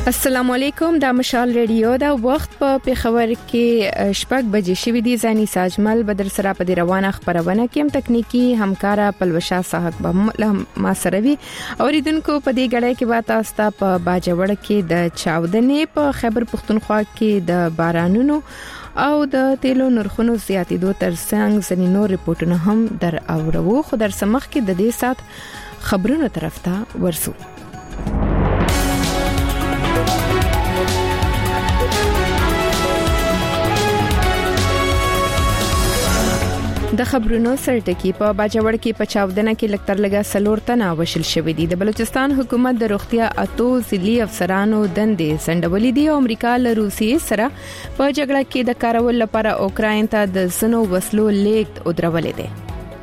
السلام علیکم د مشال ریډیو دا وخت په پیښور کې شپږ بجې شوې دي. زاني ساجمل بدر سره په روانه خبرونه کې هم تکنیکی همکارا پلوشا صاحب به ما سره وي. اوریدونکو په دې غړې کې واه تاسو ته په باجوړ کې د چاودنې په خیبر پختونخوا کې د بارانونو او د تیلو نرخونو زیاتېدو ترڅنګ ځینې نور ریپورتونه هم در اورو. خو در سمخ کې د دې سات خبرونو طرف ته ورسو. د خبرونو سرټکی په باجوړ کې په چاودنه کې لکتر لګا سلور تنه وشل شوې دي. د بلوچستان حکومت د روغتیا اتو ضلعي افسرانو دندې سندولې دي. امریکا له روسیې سره په جګړه کې د کارول لپاره اوکراین ته د سنو وسلو لیږد او درولې دي.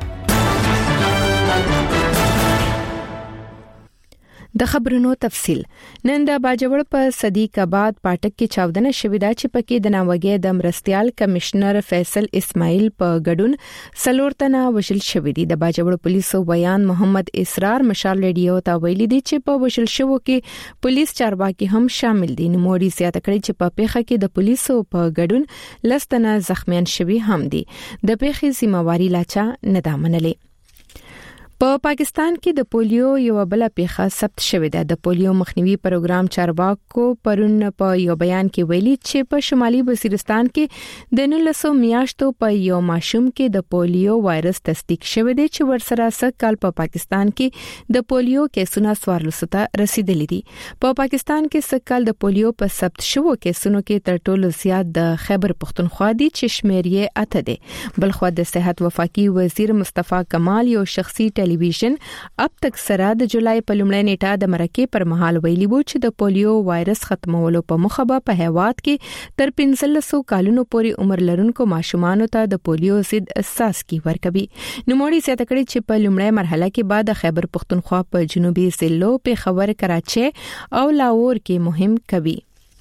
د خبرونو تفصيل. نن د باجوړ په صدیق آباد پاټک کې چاودنه شوې ده چې پکې د ناوګي د مرستيال کمشنر فیصل اسماعیل په ګډون سلورتنه وشل شوې دي. د باجوړ پولیسو بیان محمد اسرار مشال ریډیو ته ویلي دي چې په وشل شوو کې پولیس چارواکي هم شامل دي. نوموړي زیاته کړې چې په پیښه کې د پولیسو په ګډون لستنه زخمیان شوي هم دي. د پیښې ذمہواری لاچا نه ده منلې. په پاکستان کې د پولیو یو بل پیښه ثبت شوې ده. د پولیو مخنیوي پروګرام چارواکو پرون په یو بیان کې ویلي چې په شمالي وزیرستان کې د 1900 میاشتو په یو ماشوم کې د پولیو وایرس تصدیق شوی دی چې ورسره سکهال په پاکستان کې د پولیو کیسونه سوارلسته رسیدلې دي. په پاکستان کې سکهال د پولیو په ثبت شوو کیسونو کې تر ټولو زیات د خیبر پختونخوا دي چې شمیر یې 8 دي. بلخو د صحت وفاقي وزیر مصطفی کمال یو شخصي ټلویزیون اب تک سره د جولای په لومړۍ نیټه د مرکې پر مهال ویلي وو چې د پولیو وایرس ختمولو په مخه په هیواد کې تر 1500 کالونو پورې عمر لرونکو ماشومانو ته د پولیو ضد اساسي ورکوي. نوموړي زیاته کړې چې په لومړۍ مرحله کې بعد خیبر پختونخوا په جنوبي ضلعو پیښور کراچي او لاهور کې مهم کوي.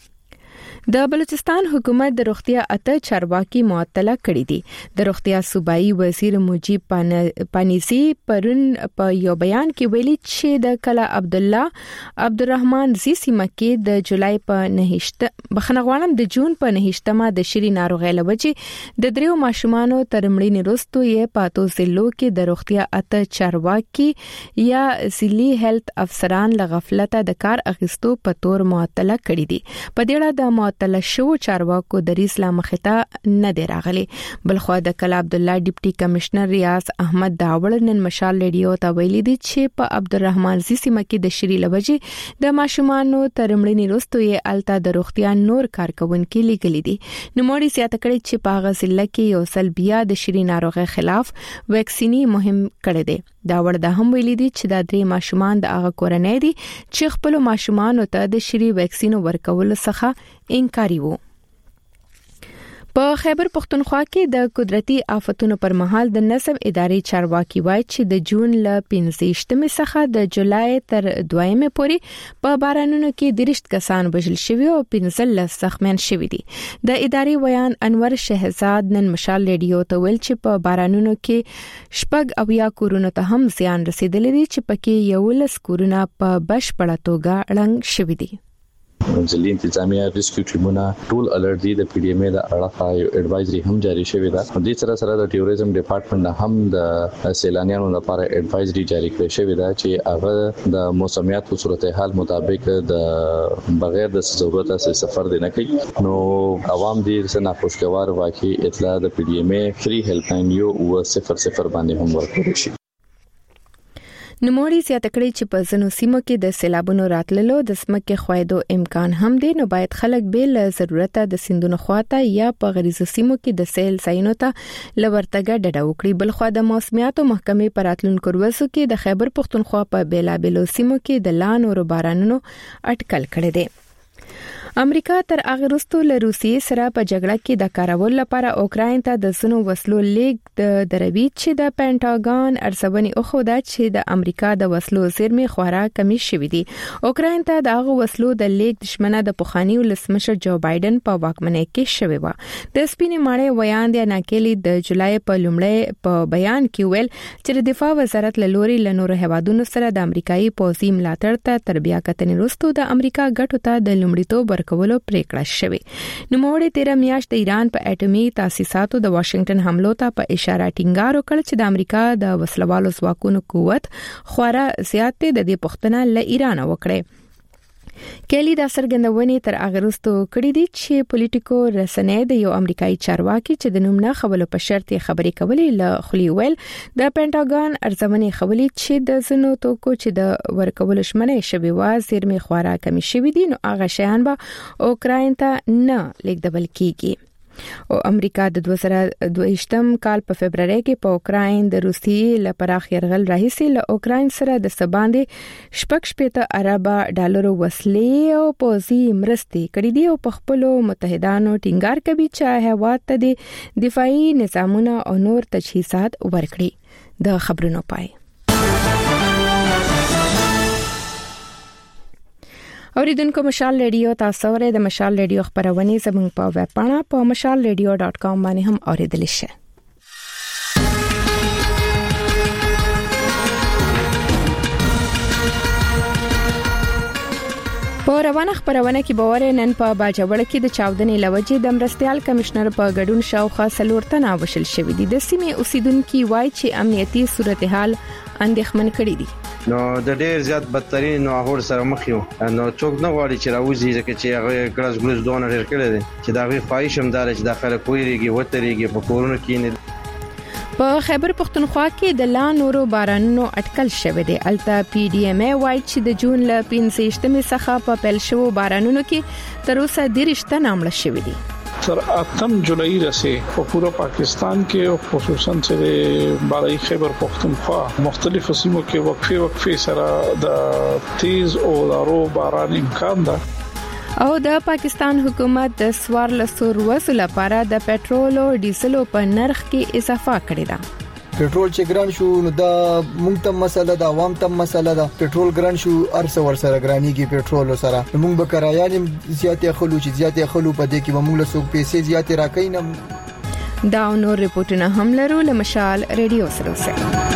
د بلوچستان حکومت د روغتیا اته چارواکي معطله کړې دي. د روغتیا صوبایي وزیر مجيب پانیسی پرون په یو بیان کې ویلي چې د کلا عبد الله عبدالرحمن زیسی مکی د جولای په 9 بخنغوانم د جون په 9مه د شری ناروغي لوجې د دریو ماشومانو ترمړې نرستو یې پاتو ضلعو کې د روغتیا اته چارواکي یا ضلعي هیلث افسران لغفلته د کار اخیستو په تور معطله کړې دي. په دې اړه د تلشو چارواکو د اسلام مخته نه دی راغلي. بلخو د کلا عبد الله ډیپټي کمشنر ریاض احمد داوړ نن مشال ریډیو ته ویلي دي چې په عبدالرحمن زیسی مکی د شری لوجي د ماشومانو ترمړې نرستو یې الته د روغتیا نور کارکونکو لګلې دي. نوموړي زیاته کړې چې په غزله کې یو سلبیا د شری ناروغي خلاف ویکسینی مهم کړی دی. داوړ د هم ویلي دي چې د درې ماشومان د هغه کورنۍ دي چې خپل ماشومان ته د شری ویکسین ورکول څخه انکاري وو. په خیبر پختونخوا کې د قدرتي آفتونو پر مهال د نظم ادارې چارواکي وایي چې د جون ل 15 څخه د جولای تر 2 پورې په بارانونو کې 30 کسان وژل شوي او 15 زخمیان شوي دي. د ادارې ویان انور شهزاد نن مشال ریډیو ته ویل چې په بارانونو کې شپږ اویا کورونو ته هم زیان رسیدلی دي چې پکې 11 کورونه په بشپړه توګه ړنګ شوي دي. ځلې انتظامیه ریسکیو ټیمونه ټول الرټ دي. د پی ډی ایم ای د اړه یو ایڈوایزري هم جاری شوې ده. د سره سره د ټوریزم ډپارټمنټ هم د سیلانیانو لپاره ایڈوایزري جاری کړې شوې ده چې هغه د موسمیاتو صورتحال مطابق د بغیر د ضرورت څخه سفر نه کوي. نو عوام دې څخه ناخوشګوار واقعي اطلاع د پی ډی ایم ای فری هیلپ لاین یو 000 باندې هم ورکړي شي. نوموړي زیاته کړې چې په ځینو سیمو کې د سیلابونو راتللو د سمکې خویدو امکان هم دی. نو باید خلک به له ضرورت د سیندونو خواته یا په غریزو سیمو کې د سیل ځایونو ته لورتګه ډډه وکړي. بلخو د موسمیاتو محکمې په راتلونکو ورځو کې د خیبر پختونخوا په بیلابیلو سیمو کې د لان او بارانونو اټکل کړی دی. امریکا تر هغه وروسته له روسیې سره په جګړه کې د کارولو لپاره اوکراین ته د زنو وسلو لیږد دروي چې د پینټاګون ارزونې اوخوده چې د امریکا د وسلو زیرمې خورا کمی شوې دي. اوکراین ته د هغه وسلو د لیږد شمنه د پخوانی ولسمشر جو بایدن په واکمنۍ کې شوې و. د سپینې ماڼۍ ویاند ناکلی د جولای په لومړۍ په بیان کې ویل چې د دفاع وزارت له لوري له نورو هیوادونو سره د امریکایي پوځي ملاتړ ته تربیه کتنې وروسته د امریکا ګټو ته د لومړیتوب ورکولو پریکړه شوې. نوموړي 13 میاشتې د ایران په اټومي تاسیساتو د واشنگټن حملو ته په اشاره ټینګار وکړ چې د امریکا د وسلوالو ځواکونو قوت خورا زیات دی. د دې پوښتنه له ایران وکړه. کلی دا څرګندونې تر هغه وروسته کړې دي چې پولیټیکو رسنۍ د یو امریکایي چارواکي چې د نوم نه خبرو په شرط خبرې کولې له خلی ویل د پینټاګون ارزونې خولي چې د زنو توکو چې د ورکول شمنې شوی و زیرمې خورا کمی شوی دي نو هغه شیان به اوکراین ته نه لیږدول کیږي. او امریکا د 2022 کال په فبرवरी کې په اوکراین د روسیې لپاره يرغل راهیسي له اوکراین سره د سباندې $6.8 ارب وسلې او پوځي مرستې کړې دي او په خپل متحدانو ټینګار کوي چې هیواد ته د دفاعي نظامونو او نور تجهیزات ورکړي. د خبرونو پای اوریدونکو مشال ریډیو تاسو ورې د مشال ریډیو خبرونه زموږ په ویب پاڼه په mashalradio.com باندې هم اوریدل شئ. په روانه خبرونه کې باور نن په باجوړ کې د چاودنې لوجې د مرستيال کمشنر په ګډون شاوخوا 4 تنه وشل شوې دي. د سیمې اوسیدونکو وایي چې امنیتي صورتحال اندېښمن کړي دي. نو د ډېر زیات بدترین نو هغه سره مخ یو نو څوک نه غواړي چې راوځي ځکه چې هغه ګلاس ګلوز دونه ډېر کړی دی چې دا غي خواهش هم دار چې داخله کویریږي وتريږي په کورونو کې نه. په خیبر پختونخوا کې د لا نورو بارانونو اټکل شوه دی. التا پی ډی ایم ای وایي چې د جون ل 15 څخه په پیل شوو بارانونو کې تر اوسه 13 نامړ شوی دي. تر 8 جولای رسې په پورا پاکستان کې او خصوصا چې بالای خیبر پختونخوا مختلفو سیمو کې وقفه سره د تیز او دارو باران امکان ده. او د پاکستان حکومت د 1400 ورځې لپاره د پېټرول او ډیزل په نرخ کې اضافه کړې ده. پېټرول چې ګران شو نو دا مونږ ته مسله ده، عوام ته مسله ده. پېټرول ګران شو ارسه ور سره ګرانيږي پېټرول سره مونږ به کرایان زیاتې خلو چې زیاتې خلو په دې کې به مونږ له څوک پیسې زیاتې راکې نه. دا نور ریپورتونه هم لرو له مشال ریډیو سره.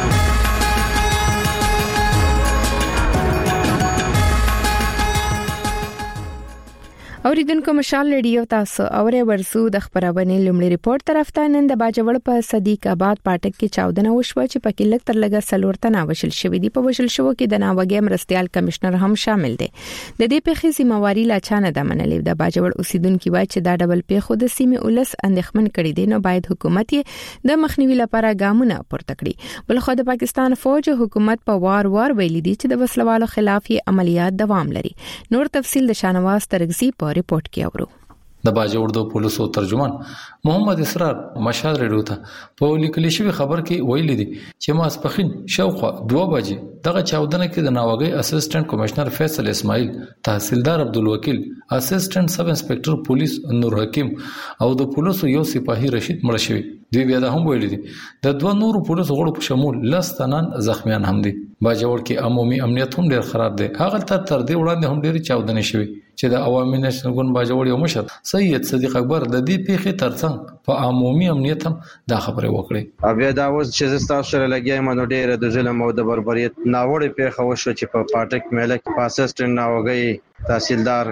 اوریدونکو مشال ریډیو تاسو اوري ورسو د خبرونه لومړی ریپورت طرف ته نن د باجوړ په صدیق آباد پاټک کې چاودنه وشوه چې په کې لږ تر لږه 4 تنه وشل شوې دي. په وشل شو کې د ناوګي مرستيال کمشنر هم شامل دي. د دې پیښې ذمہواری لا چانه د منلې د باجوړ اوسیدونکو وایي چې دا ډبل پیښو د سیمې اولس اندېښمن کړي دي نو باید حکومت یې د مخنیوي لپاره ګامونه پورته کړي. بلخو د پاکستان فوج حکومت په وار ویلي دي چې د وسلوالو خلاف عملیات دوام لري. نور تفصیل د شانواز ترغزی په ریپورت کې اورو. د باجوړ د پولیسو ترجمان محمد اسرار مشال ریډیو ته په لیکل شوی خبر کې ویل دي چې ماسپخین شاوخوا 2 بجې دغه چاودنه کې د ناوګي اسسټنټ کمشنر فیصل اسماعیل، تحصیلدار عبدالوکیل، اسسټنټ سب انسپکټر پولیس نور حکیم او د پولیسو یو سپاهی رشید مړ شوی. دوی بیا د هم ویل دي د 2 نورو پولیسو غړو په شمول لستانان زخمیان هم دي. باجوړ کې عمومي امنیت هم ډیر خراب دی. هغه تر دې وړاندې هم ډیر چاودنه شوی چې د عوامي نېشنل ګوند باجوړ یو مشر سید صدیق اکبر د دې پیښې ترڅنګ په عمومي امنیت هم دا خبره وکړه. بیا دا اوس چې تاسو سره لګیایم نو ډیر د ظلم او د بربریت ناوړه پیښه وشو چې په پاټک ملک پاسسټن ناوګي تحصیلدار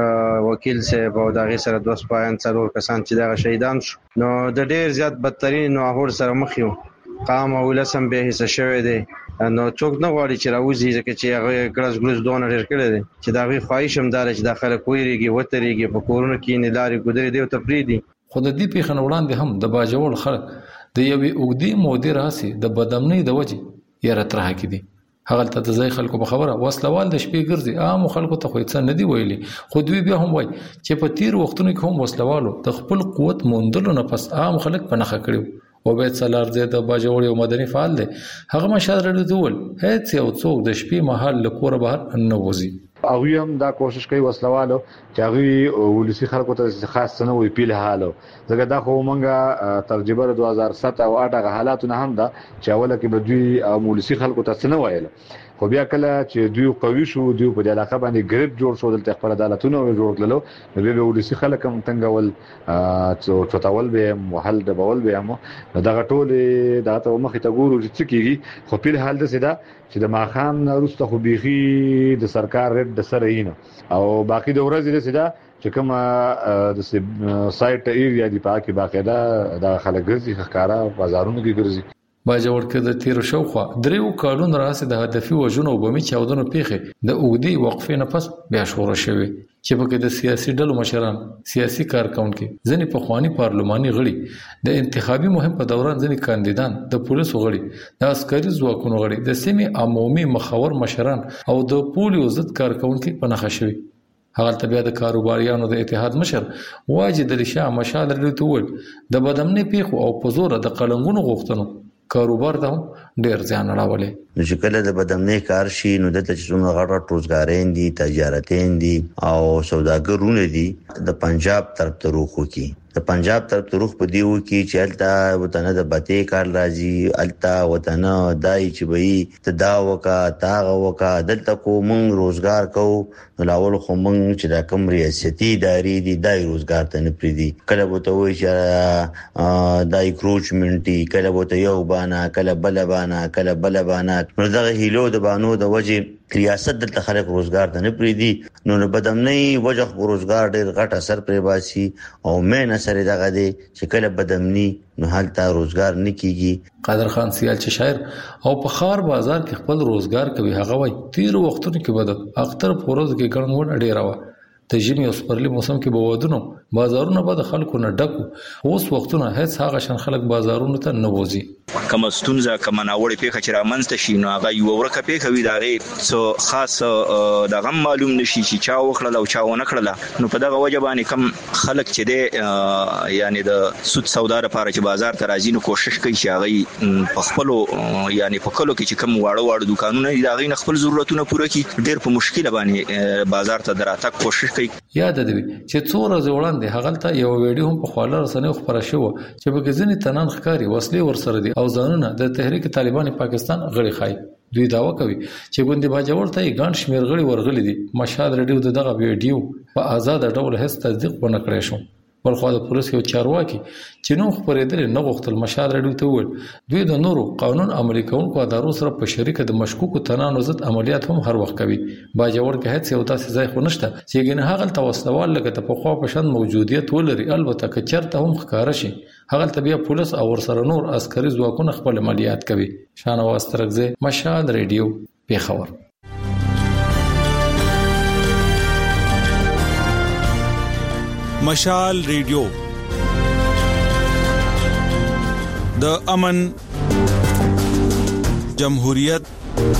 وکیل صاحب او دغه سره 2 سپایان څلور کسان چې دا شهیدان شو. نو د ډیر زیات بدترین نو هغه سره مخ یو قام او لسم به حصہ شوی دی. نو څوک نه غواړي چې راوځي ځکه چې هغه ګلاس ګلوز دونه ډېر کړی دی چې دا غي خواهش هم دار چې داخله کویریږي وتريږي په کورونو کې نه لاري ګذري دی او تفریدي. خو د دې پیښه وړاندې هم د باجوړ خلک د یوې اوږدې مودې راځي د بدامنۍ د وجې یې راتره کې دي. هغه ته د ځای خلکو په خبره وسلوال د شپې ګرځي عام خلکو ته خو څه نه دی ویلي. خو دوی بیا هم وایي چې په تیر وختونو کې هم وسلوالو د خپل قوت موندلو نه پس عام خلک په نخښه کړو. وبید سالار زید باجوړ یو مدني فعال دی. هغه مشال ردول هیڅ یو څوک د شپې مهال له کور بهر نه وځي. او هم دا کوشش کوي وسلوالو چې هغه ولسی خلکو ته خاص نه وي پیله حالو زګه دا خو مونږه ترجمه 2007 او 8 غ حالاتونه هم دا چې اوله کې بدوی ولسی خلکو ته څه نه وایل خو بیا کله چې دوی قوي شو دوی په علاقه باندې ګریپ جوړ شو دلته خپل عدالتونه جوړ کړلو نو به ولسی خلک هم تنګول چوتاول به محل د بول به هم دغه ټوله دا ته مخې ته ګورو چې کیږي خو په حال د سدا چې د ماخام وروسته خو بيخي د سرکار رد د سره یې او باقي د ورځې د سدا چې کوم د سایت ایریا دی پاکي باقاعده د خلک ګرځي ښکارا بازارونو کې ګرځي باجوړ کې د تیر شوخه دریو کالونو راځي د هدفي وژنو وبمي چاودنو پیخه د اوګدي وقفې نه پس بیا شروع شوه چې په کې د سیاسي ډلو مشران سیاسي کارکونکو ځنې په خواني پارلماني غړي د انتخابي مهم په دوران ځنې کاندیدان د پولیسو غړي د عسکري ځواکونو غړي د سیمې عمومي مخاور مشران او د پولیو ضد کارکونکو په نخښه شوي هغه طبيعه د کاروباریانو د اتحاد مشر واجد الشاه مشال رټول د بدمنې پیخو او په زور د قلنګونو غوښتنو کاروبار ته ډیر ځان راولې نو چې کله د بدمنې کار شي نو د تجربه غړ روزګارین دي تجارتین دي او سوداګرونه دي د پنجاب طرف ته روخو کی د پنجاب طرف ته روخ په دیو کی چې التا وطن د بته کار راځي التا وطن دای چې وي تدا وکا تاغه وکا دلته کو مونږ روزګار کو لاول خو مونږ چې د کوم ریاستي ادارې دي دای روزګار ته نه پریدي کله وته وي چې دای کروچمنټي کله وته یو بانا کله بل بانا کله بل بانا نو دغه هیلو د بانو د وجه ریاست دلته خلک روزګار ته نه پریدي نو بدمنۍ وجه روزګار ډېر غټ اثر پرې باسي او مې نصر دغه دي چې کله بدمنۍ نو حالت روزګار نه کیږي قادر خان سیال چې شاعر او په خار بازار کې خپل روزګار کوي هغه وای تیر وختونو کې بد اختر پروز کې ګڼون ډیر و د ژمي او سپرلي موسم کې بوادونو بازارونه به د خلکو نه ډکو اوس وختونه هیڅ هغه شان خلک بازارونو ته نه وځي کوم ستونزه کوم ناوړې پیښه چې رامنځته شي نو هغه یو ورکه پیښه وي دغه څو خاص دغه معلوم نشي چې چا وکړل او چا ونه کړل نو په دغه وجه باندې کم خلک چې دی یعنی د سود سودا لپاره چې بازار ته راځي نو کوشش کوي چې هغه په خپل یعنی په کلو کې چې کم واړه دکانونه دي هغه خپل ضرورتونه پوره کړي ډېر په مشکل باندې بازار ته دراتک کوشش کوي یاد دی چې څو ورځې وړاندې هغه ته یو ویډیو هم په خواله رسنیو خبره شو چې په ځینې تنان ښکاری وسلې ورسره دي او ځانونه د تحریک طالبان پاکستان غړي خای دوی داوا کوي چې ګوندې باجوړ ته ګڼ شمیر غړي ورغلي دي مشهد رډیو دغه ویډیو په آزاد ډول هیڅ تصدیق ونه کړی شو بلخو د پولیس یو چارواکي چې نو خبرېدل نه غوښتل مشهد رډیو ته وویل دوی د نورو قانون عملي کوونکو ادارو سره په شریکه د مشکوکو تنانو ضد عملیات هم هر وخت کوي باجوړ کې هیڅ یو تاسو ځای خو نشته چې ګنه هغه توسلوال لکه ته په خوا په شان موجودیت ولري البته که چرته هم ښکارا شي هغه طبيعه پولیس او ورسره نور عسکري ځواکونه خپل عملیات کوي شانواز ترغزه مشهد رډیو پیښور مشال ریډیو د امن جمهوریت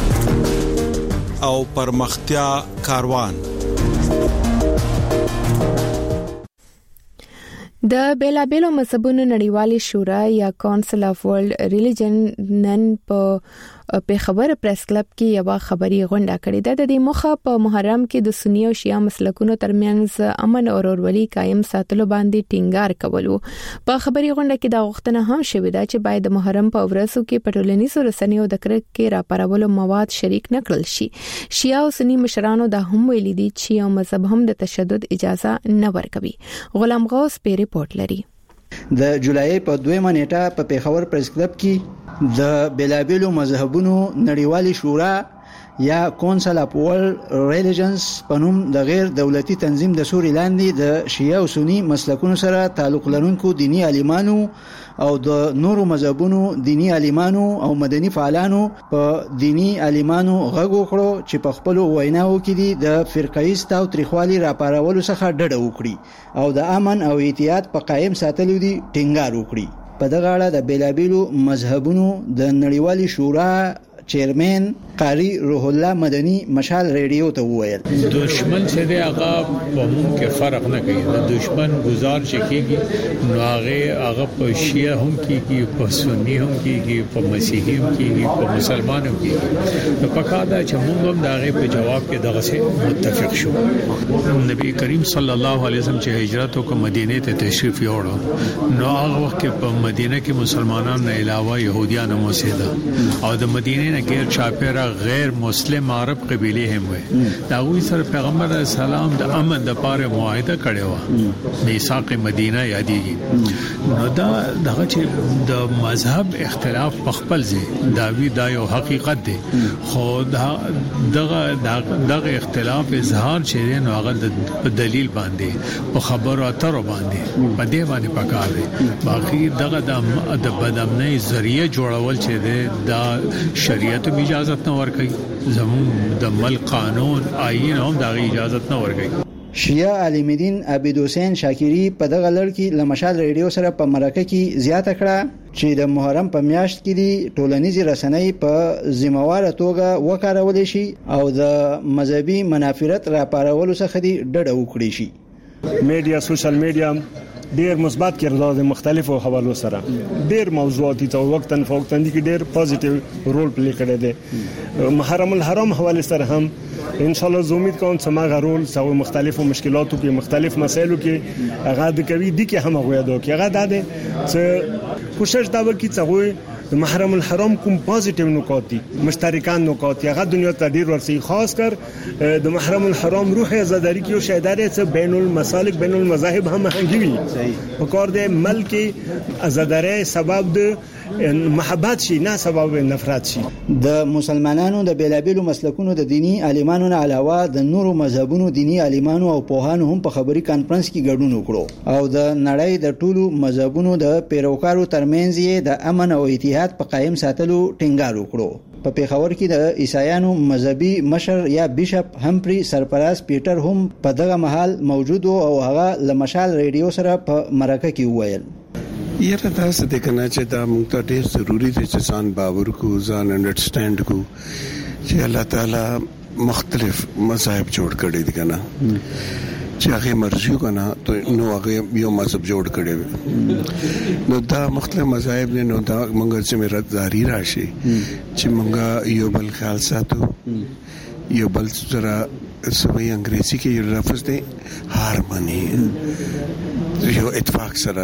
او پرمختیا کاروان د بیلابیلو مذهبونو نړیوالې شورا یا کونسل اف ورلد ریلیجن نن په خبر پریس کلب کې یو خبري غونډه کړې ده د دې مخه په محرم کې د سنی او شیعه مسلکونو ترمنځ امن او ورورولي قائم ساتلو باندې ټینګار کولو په خبري غونډه کې دا غوښتنه هم شوې ده چې باید د محرم په ورځو کې پټولنیزو رسنیو د کرکې راپارولو مواد شریک نکړل شي شیعه او سنی مشرانو دا هم ویلي دي چې یو مذهب هم د تشدد اجازه نه ورکوي غلام غوث په ریپورت لري د جولای په 2 نیټه په پیښور پریس کلب کې د بیلابیلو مذهبونو نړیوالې شورا یا کونسل اف ورلد ریلیجنز په نوم د غیر دولتي تنظیم د سوري لاندې د شیعه او سنی مسلکونو سره تعلق لرونکو دینی عالمانو او د نورو مذهبونو دینی عالمانو او مدني فعالانو په دینی عالمانو غږ وکړو چې په خپل ویناو کې دي د فرقه‌ایست او تریخوالي راپارولو څخه ډډه وکړي او د امن او احتیاط په قائم ساتلو دي ټینګار وکړي په دغه اړه د بیلابیلو مذهبونو د نړیوالې شورا چیرمن قاری روح الله مدني مشال ریډیو ته وویل دشمن چې دی هغه په موږ کې فرق نه کوي د دشمن گزار چې کیږي نو هغه په شیعه هم کیږي په سنی هم کیږي په مسیحي هم کیږي په مسلمان هم کیږي نو پکا دا چې موږ هم دا غي په جواب کې دغه څه متفق شو نبی کریم صلی الله علیه وسلم چې هجرت وکړ مدینه ته تشریف یوړو نو هغه وخت په مدینه کې مسلمانانو نه علاوه يهوديان هم اوسېده او د مدینه نه غیر چاپیره غیر مسلم عرب قبيله هم وي دا وی سره پیغمبر اسلام د امن د پاره معاهده کړی و میثاق مدینه یادېږي نو دا دغه چې د مذهب اختلاف په خپل ځای دا یو حقیقت دی خو دغه اختلاف اظهار چې نو هغه په دلیل باندې په خبرو اترو باندې په دې باندې پکار دی باقي دغه د بدامنۍ ذریعہ جوړول چې دا شریعت اجازه نه ورکوي زمون د ملک قانون آئین هم دا اجازه نه ورکوي شیعه عالم دین عبید حسین شاکری په دغه لړ کې لمشال ریډیو سره په مرکه کې زیاته کړه چې د محرم په میاشت کې د ټولنیزي رسنۍ په ذمہواره توګه وکارول شي او د مذهبي منافرت راپارولو څخه د ډډه وکړي شي میډیا سوشل میډیا ډیر مثبت کردار د مختلفو حوالو سره ډیر موضوعاتي تو وقتن فوقتن دي کې ډیر پوزټیو رول پلی کړی دی محرم الحرام حواله سره هم ان شاء الله زه امید کوم چې ما غرول سو مختلفو مشکلاتو کې مختلف مسایلو کې هغه د کوي دي کې هم غویا دو کې هغه ده چې کوشش دا وکړي چې محرم الحرام کوم پوزټیو نکات دي مشترکان نکات هغه دنیا ته ډیر ورسي خاص کر د محرم الحرام روح ازاداری کې او شایداري چې بین المسالک بین المذاهب هم هنګوي په کار د ملک ازاداری سبب د محبت شي نه سبب نفرت شي د مسلمانانو د بیلابیلو مسلکونو د دینی عالمانو نه علاوه د نورو مذهبونو دینی عالمانو او پوهانو هم په خبري کانفرنس کې ګډون وکړو او د نړۍ د ټولو مذهبونو د پیروکارو ترمنځ د امن او اتحاد په قائم ساتلو ټینګار وکړو په پیښور کې د عیسایانو مذهبي مشر یا بیشپ همپری سرپرست پیټر هم په دغه محل موجود او هغه لمشال ریډیو سره په مرکه کې وویل یره تاسو د کنه چې دا موږ ته ډیر ضروری دي چې ځان باور کو ځان انډرسټاند کو چې الله تعالی مختلف مذاهب جوړ کړی دي کنه چې هغه مرجو کنه ته نو هغه یو مذهب جوړ کړی نو دا مختلف مذاهب نه نو دا موږ چې مراداري راشي چې موږ یو بل خیال ساتو یو بل سره سوي انګریزي کې یو لفظ دی هارموني یو اتفاق سره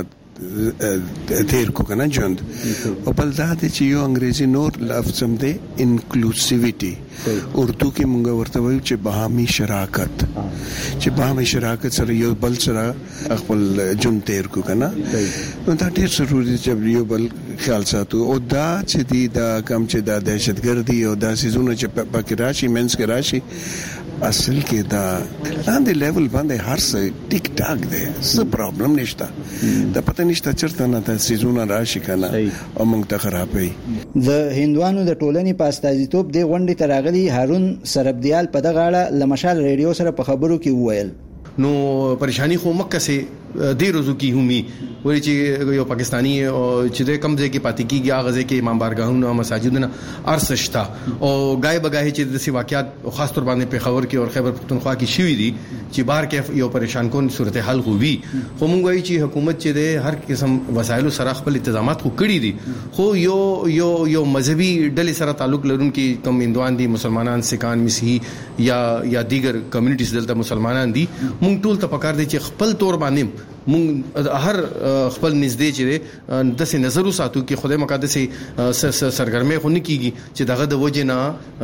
تیر کو کنه ژوند او بل دا چې یو انګریزي نور لفظ هم دی انکلوسیویټي اردو کې مونږ ورته وایو چې باهمي شراکت چې باهمي شراکت سره یو بل سره خپل ژوند تیر کو کنه نو دا ډیر ضروري چې یو بل خیال ساتو او دا چې دی دا کم چې دا دهشتګردي او دا سيزونه چې پکې راشي منځ کې راشي اصل کې دا لاندې لیول باندې هر څه ټیک ټاک دی څه پرابلم نشته دا پته نشته چرته نه تاسو زونه راشي کنه او موږ ته خرابې د هندوانو د ټولنې په استازیتوب دی غونډې تراغلي هارون سربدیال په دغه اړه لمشال ریډیو سره په خبرو کې وویل نو پریشانی خو مکه سي ډیر روزو کی همي وایي چې یو پاکستانی چې د کم ځای کې پاتې کیږي هغه ځای کې امام بارګاهونه مساجدونه ارسشتا او غای بغای چې د سی واقعیت خاص تور باندې په خبر کې او خیبر پختونخوا کې شوې دي چې بار کې یو پریشان کون صورتحال غوي خو مونږ وایي چې حکومت چې د هر قسم وسایلو سره خپل تنظیمات خو کړی دي خو یو مذهبي ډلې سره تعلق لرونکي کم هندوان دي مسلمانان سکان مسیحي یا دیگر کمیونټیز دلته مسلمانان دي مونږ ټول ته پکار دي چې خپل تور باندې مونږ هر خپل نږدې چې د سې نظر وساتو کې خدای مقدس سرګرمه خو نه کیږي چې دغه د وجه نه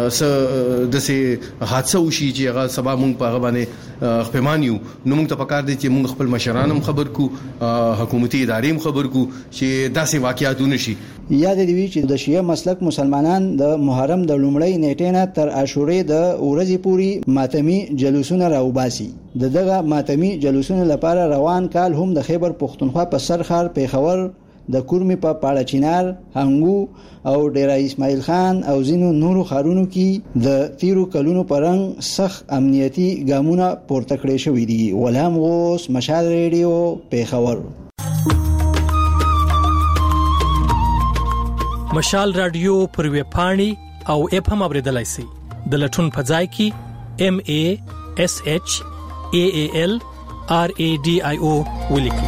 د سې حادثه وشي چې هغه سبا مونږ په هغه باندې خپمانیو نو مونږ ته پکار دي چې مونږ خپل مشرانم خبر کو حکومتي ادارې خبر کو چې داسې واقعیات ونشي یاد دی چې د شیعه مسلک مسلمانان د محرم د لومړۍ نیټې نه تر عاشورې د ورځې پوري ماتمي جلوسونه راوباسي دغه ماتمي جلوسونو لپاره روان کال هم د خیبر پختونخوا په سرخار پیښور د کورمي په پاړه چینار هنګو او ډیرا اسماعیل خان او زینو نورو خارونو کې د تیرو کلونو پرنګ سخت امنیتي ګامونه پورته کړې شوې دي ولهم غوس مشال ریډیو پیښور مشال رادیو پر ویبپاڼې او اپ هم اوریدلای شئ د لټون په ځای کې MASHAALRADIO ولیکئ.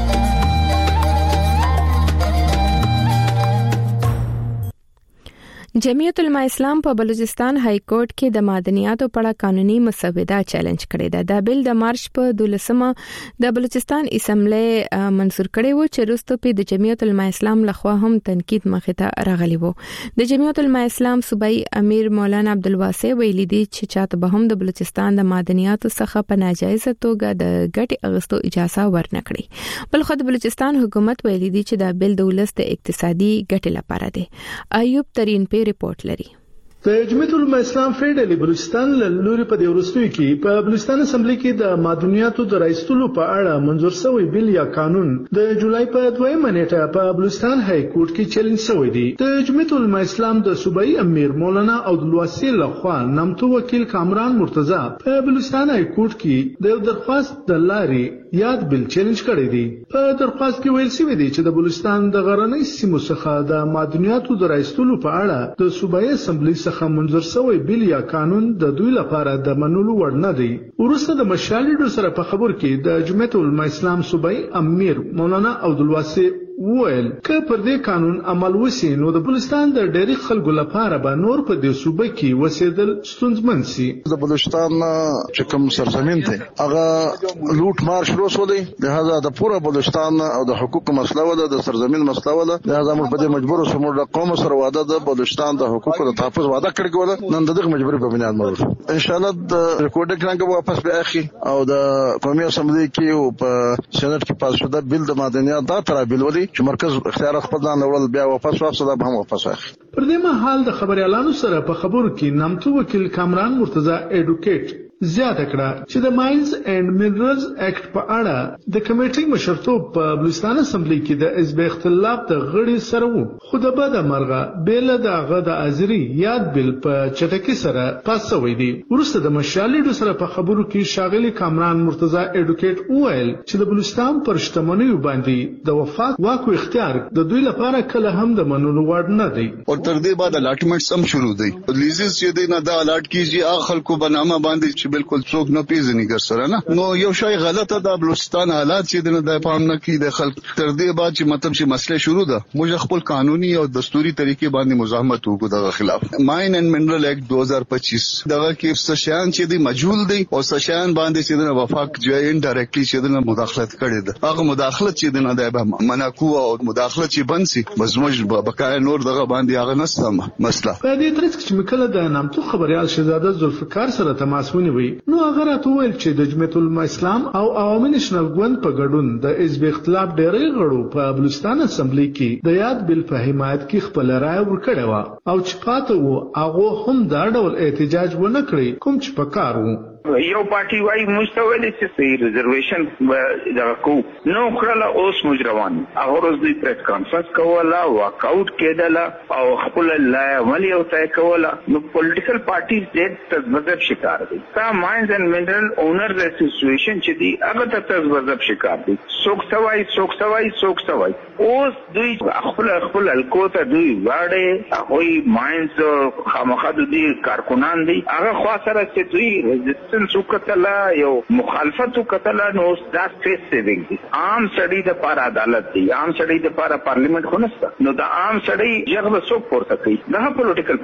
جمعیت العلماء اسلام په بلوچستان های کورټ کې د مدنیاتو په اړه قانوني مسوده چیلنج کړې ده. دا بل د مارچ په 12مه د بلوچستان اسمبلی منظور کړی و چې وروسته په د جمعیت العلماء اسلام لخوا هم تنقید مخې ته راغلی و. د جمعیت العلماء اسلام صوبایي امیر مولانا عبدالواسع ویلي دي چې چاته به هم د بلوچستان د مدنیاتو څخه په ناجایز توګه د ګټې اغستو اجازه ورنکړي. بل خو د بلوچستان حکومت ویلي دي چې دا بل د ولس د اقتصادي ګټې لپاره دی. ایوب ترین रिपोर्ट लरी د جمعیت العلماء اسلام فیډرالي بلوچستان لوري په دیورستوي کې په بلوچستان اسمبلی کې د مدنیاتو د رئیسولو په اړه منظور شوی بل یا قانون د جولای په 2مه نیټه په بلوچستان های کورټ کې چیلنج شوی دی. د جمعیت العلماء اسلام د صوبایي امیر مولانا عبدالواسع لخوا نامتو وکیل کامران مرتضی په بلوچستان های کورټ کې د درخواست د لاري یاد بل چیلنج کړی دی. په درخواست کې ویل شوی دی چې د بلوچستان د غرنۍ سیمو څخه د مدنیاتو د رئیسولو په اړه د صوبایي اسمبلی څخه منظور شوی بل یا قانون د دوی لپاره د منلو وړ نه دی. ورسته د مشالډو سره په خبر کې د جمعیت العلماء اسلام صوبایي امیر مولانا عبدالواسع ویل که پر دې قانون عمل وشي نو د بلوچستان د ډېری خلکو لپاره به نور په دې صوبه کې وسیدل ستونزمن شي. د بلوچستان چې کوم سرزمین ته هغه لوټ مار شروع شو دی، لہذا د پوره بلوچستان او د حقوقو مسله ولا د سرزمین مسله ولا، لہذا موږ په دې مجبور شو موږ د قوم سره وعده د بلوچستان د حقوقو د تحفظ وعده کړې ولا نن دغه مجبوري په بنیاد موږ ان شاء الله د ریکورډینګ څنګه واپس به اخی او د قومي اسمبلی کې او په سېنات کې پاس شوه بل د مدنیات دا تر بل ولي چې مرکز اختیار خپل ځان لول بیا واپس واپسه به هم واپس اخی. پر دې مهال د خبريالانو سره په خبرو کې نامتو وکیل کامران مرتضی ایډوکیټ زیاته کړه چې د ماینز اینڈ منرلز اکټ په اړه د کمیټې مشرتوب په بلوچستان اسمبلی کې د حزب اختلاف د غړي سره وو، خو د بده مرغه بیل د هغه د ازري یاد بل په چټکي سره پاس شوی دی. ورسته د مشالډو سره په خبرو کې شاغلي کامران مرتضی ایډوکیټ وویل چې د بلوچستان پر شتمنیو باندې د وفاق واکو اختیار د دوی لپاره کله هم د منلو وړ نه دی. او تر دې بعد الاټمنټ سم شروع دی. لیزز چې دی نه دا الاټ کیږي هغه خلکو بنامه باندې چې بالکل څوک نه پیژني ګرسره نه. نو یو شی غلطه ده بلوچستان حالات چې د پام نه کی د خلک تر دې بعد چې مطلب چې مسله شروع ده موږ خپل قانوني او دستوري طریقې باندې مزاحمت وکړو دغه خلاف. ماین اینڈ منرل ایکټ 2025 دغه کې سشان چې دی مجهول دی او سشان باندې چې د وفاق جوای انډایرکټلی چې د مداخلت کړي ده هغه مداخلت چې د نه مناکو او مداخلت چې بنسي مزمج بقای نور دغه باندې هغه نسته مسله. په دې ترڅ کې مکله د نامتو خبريال شهزاده ذوالفقار سره تماس ونیوي نو هغه راته ویل چې د جمعیت العلماء اسلام او عوامي نېشنل ګوند په ګډون د حزب اختلاف ډېری غړو په بلوچستان اسمبلی کې د یاد بل په حمایت کې خپل رائے ورکړې و او چې پاتې وو هغه هم دا ډول احتجاج ونه کړی کوم چې په کار وو. یو پارټي وايي مستویل چې ریزرویشن دا کو نو خړله اوس مجروان هغه ورځ د پریس کانفرنس کوله واک اوټ کېدله او خپل لا عملی او تای کوله. نو پولیټیکل پارټیز دې تذبذب شکار دي. تا ماینز اینڈ منرل اونرز اسوسییشن چې دی هغه ته تذبذب شکار دي. څوک سوای اوس دوی خپل الکوته دوی واړې هغه ماینز خامخا دوی کارکونان دي هغه خوا سره چې دوی سوکتلا یو مخالفت وکتلا نو دا فیس سیوینګ دي. عام سړی د پاره عدالت دی، عام سړی د پاره پارلیمنت خو نشته. نو دا عام سړی یغه څوک پورته کوي دا پولیټیکل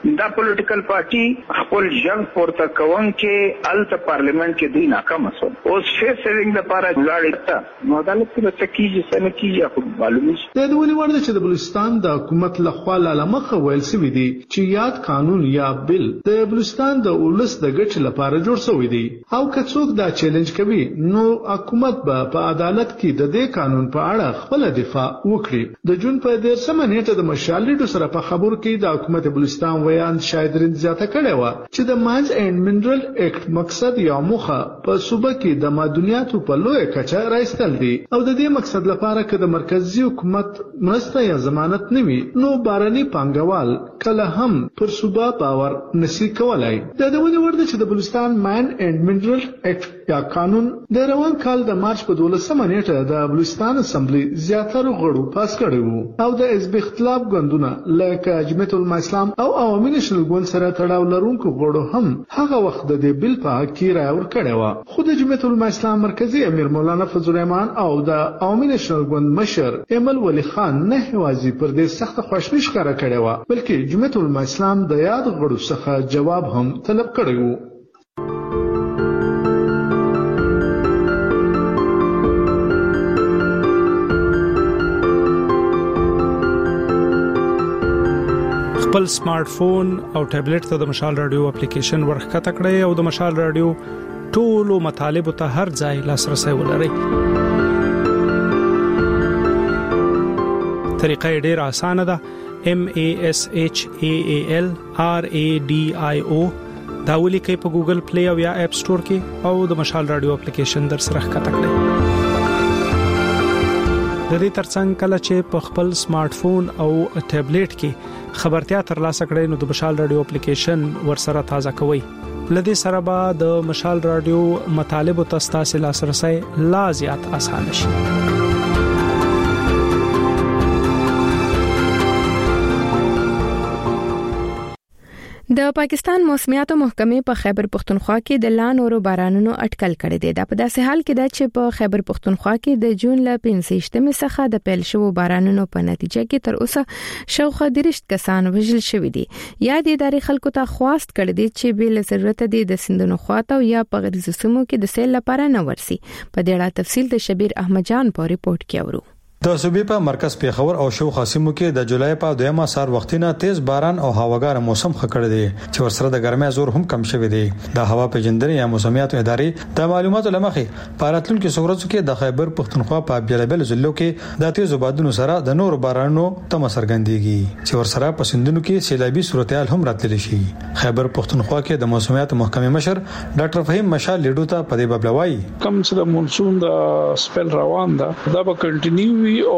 پارټي خپل یغ پورته کوون کې الته پارلیمنت کې دوی ناکام شو. اوس فیس سیوینګ د پاره لاړې ته نو عدالت کې څه کیږي څه نه کیږي خو معلومه شي. د ولې ورته چې د بلوچستان د حکومت لخوا لمخه ویل سوي دي چې یاد قانون یا بل د بلوچستان د ولس د ګټ لپاره جوړ شوی دی او که څوک دا چیلنج کوي نو حکومت به په عدالت کې د دې قانون په اړه خپل دفاع وکړي. د جون په 13مه نیټه د مشالډو سره په خبرو کې د حکومت بلوچستان ویان شایدرین زیاته کړې و چې د ماینز اینڈ منرل اکټ مقصد یا موخه په صوبه کې د مدنیاتو په لوی کچه راځتل دي او د دې مقصد لپاره چې د مرکزی حکومت مرسته یا ضمانت نوي نو بارني پانګوال کله هم پر صوبه باور نشي کولای. د دې ورته چې د بلوچستان ماین اینڈ منرل اکټ یا قانون د روان کال د مارچ په 12 نیټه د بلوچستان اسمبلی زیاتره غړو پاس کړی وو او د حزب اختلاف ګوندونه لکه جمعیت الاسلام او عوامي نېشنل ګوند سره تړاو لرونکو غړو هم هغه وخت د دې بل په حق کې رائے ورکړی و. خو د جمعیت الاسلام مرکزی امیر مولانا فضل الرحمن او د عوامي نېشنل ګوند مشر ایمل ولی خان نه هوازي پر دې سخت خوشبیني ښکاره کړې و بلکې جمعیت الاسلام د یاد غړو څخه جواب هم طلب کړی و. خپل سمارټ فون او ټابلیټ ته د مشال رادیو اپلیکیشن ورخکته کړئ او د مشال رادیو ټولو مطالبه ته هر ځای لاسرسي ولرئ. طریقه ډېر اسانه ده. MASHAAL RADIO دا ولیکئ په ګوګل پلی او یا اپ سٹور کې او د مشال رادیو اپلیکیشن در سره ښکته کړئ. د دې ترڅنګ کله چې په خپل سمارټ فون او ټابلیټ کې خبرتیا ترلاسه کړئ نو د مشال رادیو اپلیکیشن ورسره تازه کوئ. لدې سره به د مشال رادیو مطالب او تاسو لاسرسي لا زیات آسان شي. د پاکستان موسمیاتو محکمې په خیبر پختونخوا کې د لانورو بارانونو اټکل کړی دی. دا په داسې حال کې ده چې په خیبر پختونخوا کې د جون ل 15 څخه د پیل شوو بارانونو په نتیجه کې تر اوسه شاوخوا 30 کسان وژل شوي دي. یا د ادارې خلکو ته خواست کړی دی چې بل ضرورت دي د سندونو خواته یا په غریزو سیمو کې د سیل لپاره نه ورسي. په دې اړه تفصیل د شبیر احمد جان په ریپورت کې اورو. د صوبې په مرکز پیښور او شاوخوا سیمو کې د جولای په 2 سار وختینه تیز باران او هواګار موسم خکړ دی چې ورسره د ګرمۍ زور هم کم شوی دی. د هوا پیژندنې یا موسمیاتو ادارې د معلوماتو لمخې پاراتلونکو سورځو کې د خیبر پختونخوا په بیلابل ضلعو کې د تیز بادونو سره د نور بارانونو تم سرګندېږي چې ورسره په سندونو کې سیلابي صورتحال هم راتللی شي. خیبر پختونخوا کې د موسمیاتو محکمې مشر ډاکټر فهیم مشال لیډو ته په دې بابلوي کم چې د مونسون د سپیل روان ده دا به کنټینیو او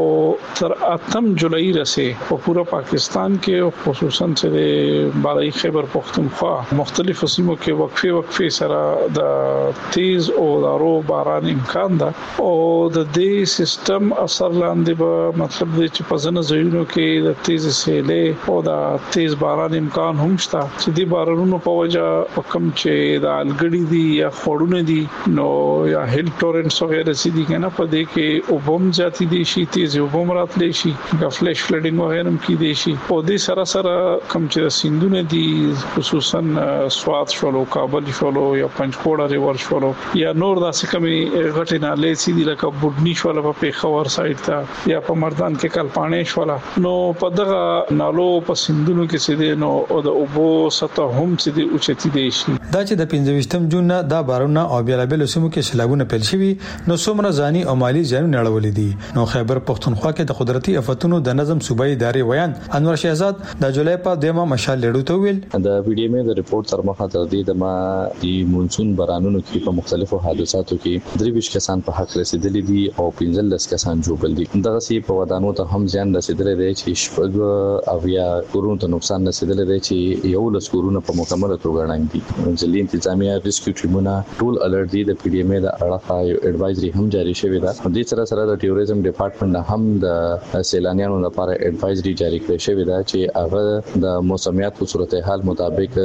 تر 8 جولای رسې په پورا پاکستان کې خصوصا چې بالای خیبر پختونخوا مختلفو سیمو کې وقفه سره د تیز او دارو باران امکان ده او د دې سیستم اثر لاندې به مطلب دی چې په ځنه ځایونو کې د تیز سیلې او د تیز باران امکان هم شته چې د بارانونو په وجه کم چې د الګړي دي یا خړونه دي نو یا هیل ټورنټس وغیرہ سي دي کنه په دې کې وبم ذاتی دي شي تیز وبم راتلی شي د فلش فلډینګ وغیرہ هم کې دي شي او د سره سره کم چې سیندونه دي خصوصا سوات شولو کابل شولو یا پنځپوړه ریور شولو یا نور داسې کمی غټې نالې سي دي لکه بوډنی شولو په پیښور سایډ ته یا په مردان کې کلپانې شولو نو په دغه نالو په سیندونو کې سي دي نو او د اوبو سطح هم سي دي اوچتي دي شي. دا چې د 15 جون نه دا بارونه او بیلابل سیمو کې سیلابونه پیل شوي نو څومره ځاني او مالی زیانونه اړولې دي. نو خیبر پختونخوا کې د قدرتي آفتونو د نظم صوبایي ادارې ویان انور شهزاد د جولای په 2 مشال لیډو ته ویل د پی ډی ام د ریپورت سره مخه تر دې د ما د مونسون بارانونو کې په مختلفو حادثاتو کې 23 کسان په حق رسیدلي دي او 15 کسان جوړل دي. دغه سی په ودانو ته هم ځان رسیدلي دي چې شپږ او یا کورونو ته نقصان رسیدلي دي چې یو لس کورونه په مکمله توګه ړنګ دي. ځلې انتظامیه ریسکیو ټیمونه ټول الرټ دي. د پی ډی ام د اړه ایڈوایزري هم جاری شوې ده. د سره سره د ټوریزم ډپارټمنټ هم د سیلانیانو لپاره ایڈوایزري جاری کړې شوې ده چې هغه د موسمیاتو صورتحال مطابق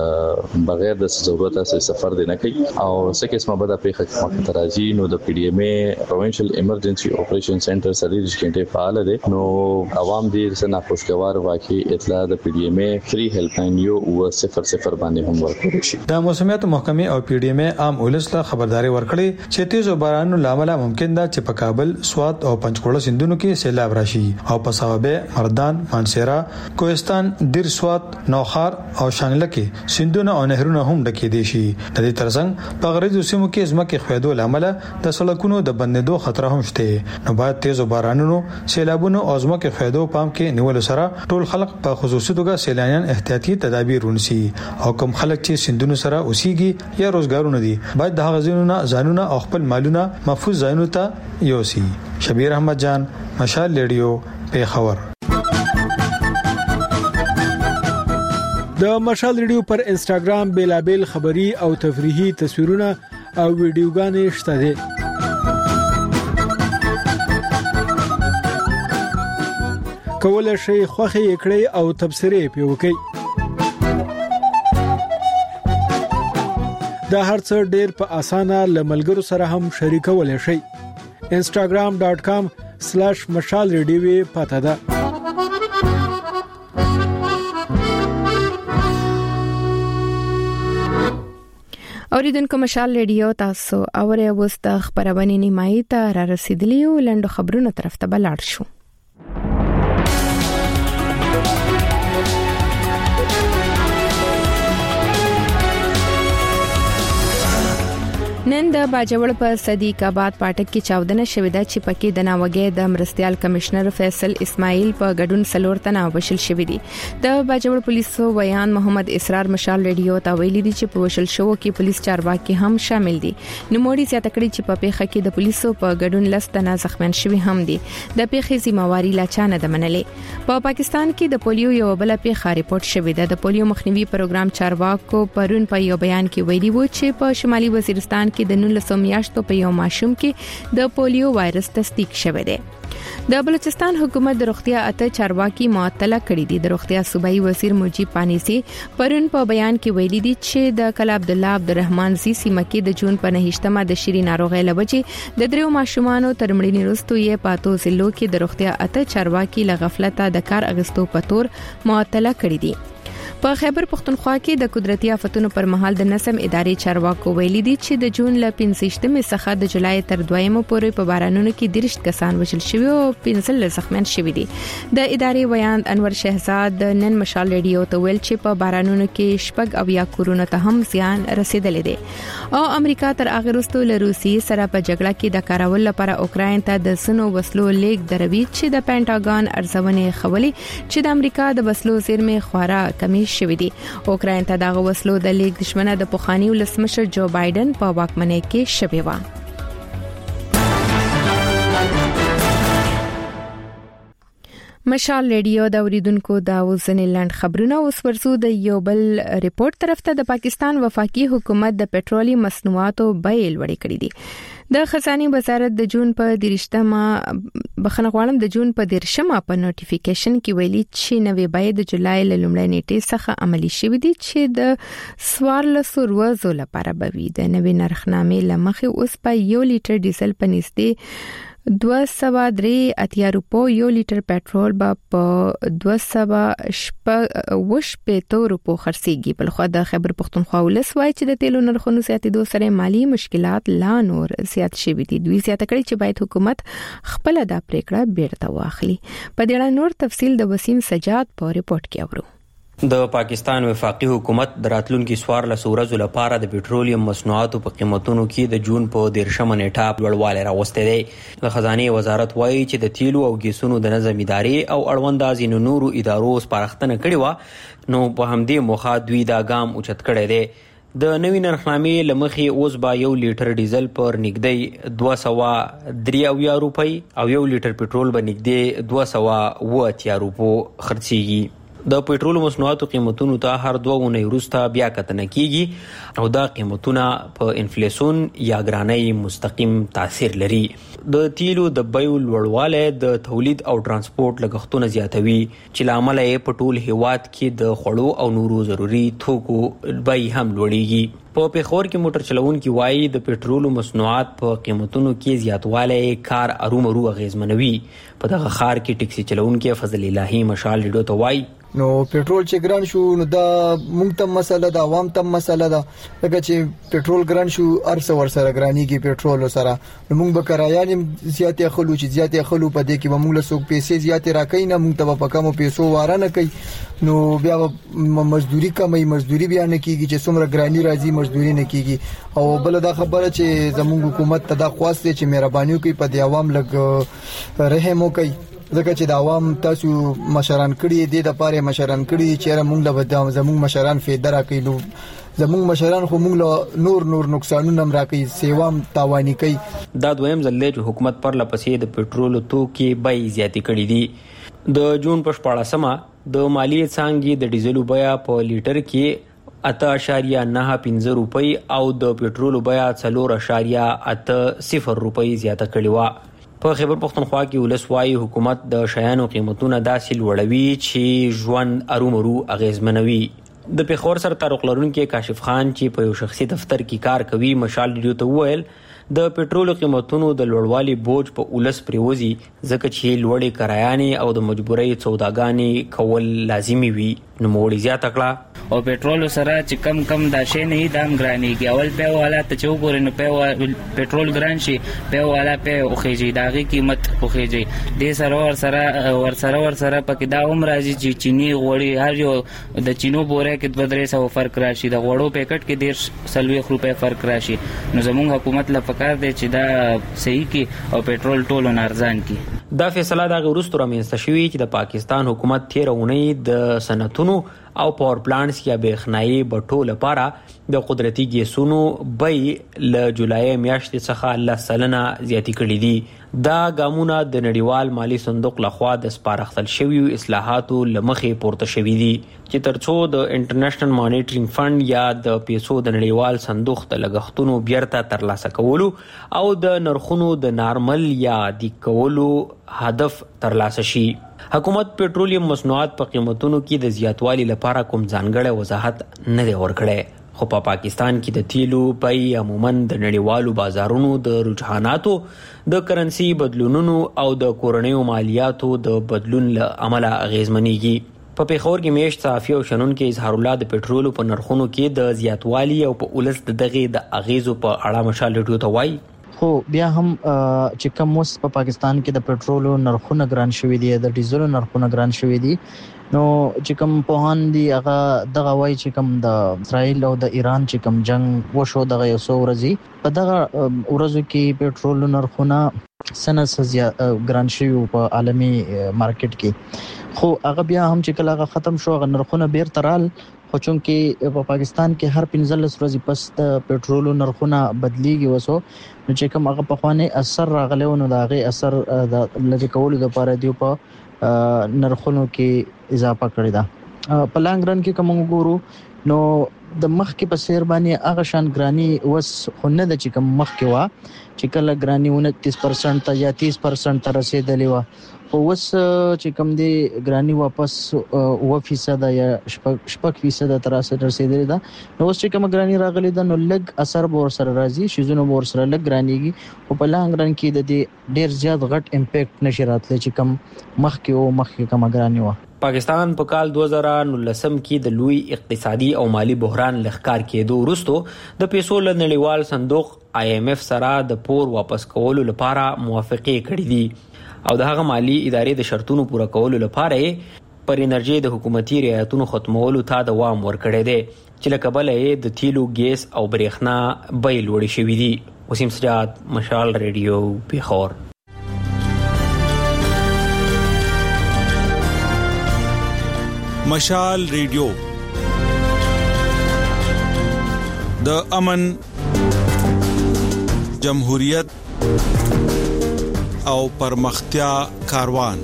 د بغیر د ضرورت اساس سفر نه کوي او څه قسمه به د پیښه مخ ته راځي نو د پی ډی ام پروینشل ایمرجنسي اپریشن سنټر سره د شینټه فعال دي. نو عوام دې سره ناخوشګوار واقعي اطلاع د پی ډی ام فری هیلپ لاین یو 000 باندې هم ورکړي شي. د موسمیاتو محکمې او پی ډی ام عام ولس ته خبرداري ورکړي چې تیز بارانونو لامل ممکن ده چې په کابل سوات او پنځکوړه سندونو کې سیلاب راشي او په صوابه مردان مانسیرا کوهستان دیر سوات نوخار او شانګله کې سندونه او نهرونه هم ډکې دي شي. د دې ترڅنګ په غریزو سیمو کې ځمکې خویدو لامل د سړکونو د بندیدو خطر هم شته. نو باید تیز بارانونو سیلابونو او ځمکې خویدو پام کې نیول سره ټول خلک په خصوصي توګه سیلانیان احتیاطي تدابیر ونیسي او کوم خلک چې سندونو سره اوسېږي یا روزګارونه دي باید د هغه ځانونه او خپل مالونه محفوظ ځایونو ته یوسي. شبیر احمد جان مشال لیډیو پیښور. د مشال ریډیو پر انسټاګرام بیلابل خبری او تفریحي تصویرونه او ویډیوګانې شته دي. کولای شئ خوښه یې کړئ او تبصرې پې وکړئ. دا هر څه ډېر په اسانه له ملګرو سره هم شریکولای شئ. instagram.com/mashalradio پته ده. اوریدونکو مشال ریډیو تاسو اورئ اوس د خبرونه نیمایي ته را رسیدلی او لنډو خبرونو طرف ته بلاړ شو. نن د باجوړ په صدیق آباد پاټک کې چاودنه شوې ده چې پکې د ناوګي د مرستيال کمشنر فیصل اسماعیل په ګډون سلور تنه وشل شوې دي. د باجوړ پولیسو بیان محمد اسرار مشال ریډیو ته ویلي دي چې په وشل شو کې پولیس چارواکي هم شامل دي. نوموړي زیاته کړې چې په پیښه کې د پولیسو په ګډون لستنه زخمیان شوي هم دي. د پیښې ذمہواری لا چانه د منلې. په پاکستان کې د پولیو یو بل پیښه ریپورت شوې ده. د پولیو مخنیوي پروګرام چارواکو پرون په یو بیان کې ویلي و چې په شمالي وزیرستان کې د 19 میاشتو په یو ماشوم کې د پولیو وایرس تصدیق شوی دی. د بلوچستان حکومت د روغتیا اته چارواکي معطله کړې دي. د روغتیا صوبایي وزیر مجيب پانیسی پرون په بیان کې ویلي دي چې د کلا عبد الله عبدالرحمن زی سیمه کې د جون په 9مه د شری ناروغي لوجې د دریو ماشومانو ترمړینی وروسته یې پاتو ضلعو کې د روغتیا اته چارواکي له غفلته د کار اغستو په تور معطله کړې دي. په خیبر پختونخوا کې د قدرتي آفتونو پر مهال د نظم ادارې چارواکو ویلي دي چې د جون ل 15مې څخه د جولای تر 2مه پورې په بارانونو کې 30 کسان وژل شوي او 15 زخمیان شوي دي. د ادارې ویان انور شهزاد نن مشال ریډیو ته ویل چې په بارانونو کې شپږ او یا کورونه ته هم زیان رسیدلی دی. او امریکا تر هغه وروسته له روسیې سره په جګړه کې د کارول لپاره اوکراین ته د سنو وسلو لیک دروي چې د پینټاګون ارزونه خولي چې د امریکا د وسلو زیرمې خورا کمی شوې دي. اوکراین ته دغه وسلو د لیک دشمنه د پوخانی ولسمشر جو بایدن په واکمنۍ کې شوې و. مشال ریډیو د اوریدونکو دا وزنې لاند خبرونه اوس ورسو د یو بل ریپورت طرف ته. د پاکستان وفاقي حکومت د پېټرولي مصنوعاتو بیې لوړې کړې دي. د خزانه وزارت د جون په 13مه په نوټیفیکیشن کې ویلي چې نوې بیې د جولای له لومړۍ نیټې څخه عملی شوې دي چې د 1400 ورځو لپاره به وي. د نوې نرخنامې لمخې اوس په 1 لیټر ډیزل په نږدې 203 روپو، 1 لیټر پټرول به په 280 روپو خرڅيږي. بل خو د خیبر پختونخوا ولس وایي چې د تیلو نرخونو زیاتېدو سره مالی مشکلات لا نور زیات شوي دي. دوی زیاته کړي چې باید حکومت خپل د پریکړه بیرته واخلي. په دې اړه نور تفصیل د وسیم سجاد په ریپورت کې اورو. د پاکستان وفاقي حکومت د راتلونکي 14 ورځو لپاره د پېټرولیم مصنوعاتو په قیمتونو کې د جون په 13مه نیټه لوړوالی راوستی دی. د خزانه وزارت وایي چې د تیلو او ګیسونو د نظم ادارې او اړوند ځینو نورو ادارو سپارښتنه کړې و، نو په همدې موخه دوی دا ګام اوچت کړی دی. د نوې نرخنامې لمخې اوس به 1 لیټر ډیزل پر نږدې 283 روپۍ او 1 لیټر پټرول به نږدې 280 روپو خرڅيږي. د پېټرول مصنوعاتو قیمتونو ته هر 2 اونۍ وروسته بیا کتنه کیږي او دا قیمتونه په انفلیسیون یا ګرانۍ مستقیم تاثیر لري. د تیلو د بیو لوړوالی د تولید او ترانسپورت لګښتونه زیاتوي چې لامل یې په ټول هیواد کې د خوړو او نورو ضروري توکو بیې هم لوړیږي. په پیښور کې موټر چلوونکي وایي د پېټرول مصنوعات په قیمتونو کې زیاتوالی کار ارومرو اغیزمنوي. په دغه ښار کې ټیکسي چلوونکي فضل الهي مشال ریډیو ته وایي نو پېټرول چې ګران شو نو دا مونږ ته مسله ده، عوام ته مسله ده. لکه چې پېټرول ګران شو ارسه ور سره ګرانیږي پېټرول سره، نو مونږ به کرایانې زیاتې خلو چې زیاتې خلو په دې کې به مونږ له څوک پیسې زیاتې راکې نه، مونږ ته په کمو پیسو واره نه کوي. نو بیا مزدوري کمې، مزدوري بیا نه کیږي چې څومره ګرانی راځي مزدوري نه کیږي. او بل دا خبره چې زموږ حکومت ته دا خواسته چې مهرباني وکړي په دې عوام لګ رحم وکړي، ځکه چې د عوام تاسو مشران کړي دي د پاره مشران کړي چې موږ له زموږ مشران فایده راکړي. نو زموږ مشران خو موږ له نور نقصانونه راکړي، سیوام تاوانی کوي. دا دویم ځل چې حکومت پر لپسې د پېټرول توکي بیې زیاتې کړې دي. د جون په 14مه د مالیې څانګې د ډیزلو بیه په لیټر کې 8.95 روپۍ او د پېټرولو بیه 4.80 روپۍ زیاته کړې وه. په خیبر پښتونخوا کې ولس وایي حکومت د شیانو قیمتونه داسې لوړوي چې ژوند ارومرو اغیزمنوي. د پېښور سره تعلق لرونکي کاشف خان چې په یو شخصي دفتر کې کار کوي مشال ریډیو ته وویل د پېټرولو قیمتونو د لوړوالي بوج په ولس پریوزي ځکه چې لوړې کرایانې او د مجبورۍ سوداګانې کول لازمي وي. نوموړي زیاته کړه او پېټرول سره چې کم دا شی نه دام ګرانېږي. اول په والا ته چې وګورې نو په پېټرول ګران شي په والا په اوخېږي داغي قیمت اوخېږي. دې سره ور سره پکې دا هم راځي چې چینی غوړي هر یو د چینو بوره کې 200 فرق راشي د غوړو پیکټ کې 140 روپے فرق راشي. نو زموږ حکومت لا فکر دی چې دا صحیح کی او پېټرول ټولو ارزان کی. دا فیصله د وروسته رامنځته شوې چې د پاکستان حکومت 13 اونۍ د صنعتونو او پاور پلانټس یا برېښنایي بټو لپاره د قدرتي ګیسونو بیې له جولای میاشتې څخه 10% زیاتې کړې دي. دا ګامونه د نړیوال مالی صندوق لخوا د سپارښتل شویو اصلاحاتو له مخې پورته شوي دي چې ترڅو د انټرنیشنل مانیټرینګ فند یا د پیسو د نړیوال صندوق د لګښتونو بیرته ترلاسه کولو او د نرخونو د نارمل یا د کولو هدف ترلاسه شي. حکومت پېټرولیم مصنوعات په قیمتونو کې د زیاتوالي لپاره کوم ځانګړی وضاحت نه دی ورکړی. خو په پاکستان کې د تیلو بیې عموماً د نړیوالو بازارونو د رجحاناتو د کرنسي بدلونونو او د کورنیو مالیاتو د بدلون له امله اغیزمنېږي. په پېښور کې میاشت صحافي او شنونکي اظهار الله د پېټرولو په نرخونو کې د زیاتوالي او په ولس د دغې د اغیزو په اړه مشال ریډیو ته وایي خو بیا هم چې کوم اوس په پاکستان کې د پېټرولو نرخونه ګران شوي دي د ډیزلو نرخونه ګران شوي دي نو چې کوم پوهان دي هغه دغه وایي چې کوم د اسرائیل او د ایران چې کوم جنگ وشو دغه یو څو ورځې په دغه ورځو کې پېټرولو نرخونه سنه ګران شوي په عالمي مارکیټ کې خو هغه بیا هم چې کله هغه ختم شو هغه نرخونه بیرته رال خو چونکې په پاکستان کې هر 15 ورځې پس د پېټرولو نرخونه بدليږي وسو نو چې کوم هغه په خوانه اثر راغلی نو دا غي اثر د لږ کولو لپاره دی په نرخونو کې اضافه کړی دا په لانګ رن کې کوم وګورو نو د مخ کې په سیر باندې هغه شان ګرانی وس خونه د چې کوم مخ کې وا چې کله ګرانی 29% ته یا 30% ته رسیدلی و او وس چې کوم دی ګرانی واپس 2% یا 8% تر رسیدلی دا نو اوس چې کوم ګرانی راغلی دا نو لګ اثر به ور سره راځي شیزونه به ور سره لګ ګرانیږي او په لانګ رن کې د ډیر زیات غټ امپیکټ نشي راتلی چې کوم مخ کې کوم ګرانی و. پاکستان په کال 2019 کې د لوی اقتصادي او مالی بحران لخکار کېدو وروسته د پیسو له نړیوال صندوق IMF سره د پور واپس کولو لپاره موافقه کړې دي او د هغه مالی ادارې د شرطونو پوره کولو لپاره پر انرژي د حکومتي رعایتونو ختمولو ته دوام ورکړی دی چې له کبله د تیلو ګیس او برېښنا بیې لوړې شوې دي. وسیم سجاد، مشال ریډیو، پېښور. مشال ریډیو د امن، جمهوریت او پرمختیا کاروان.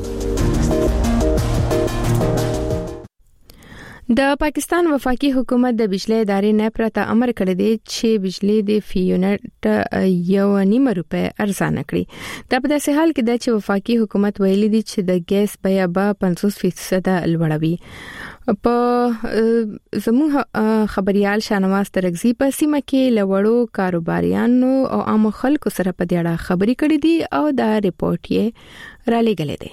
د پاکستان وفاقي حکومت د بجلی ادارې نه پرته امر کړی دی چې بجلی د فی یونټ 1.5 روپے ارزانه کړي. دا په داسې حال کې چې وفاقي حکومت ویلي دی چې د ګیس بیه به 50% لوړوي. په زموږ خبريال شانواز ترغزي په سیمه کې لوړو کاروباریانو او عام خلکو سره په دې اړه خبري کړې دي او دا ریپورت یې را لېږلی دی.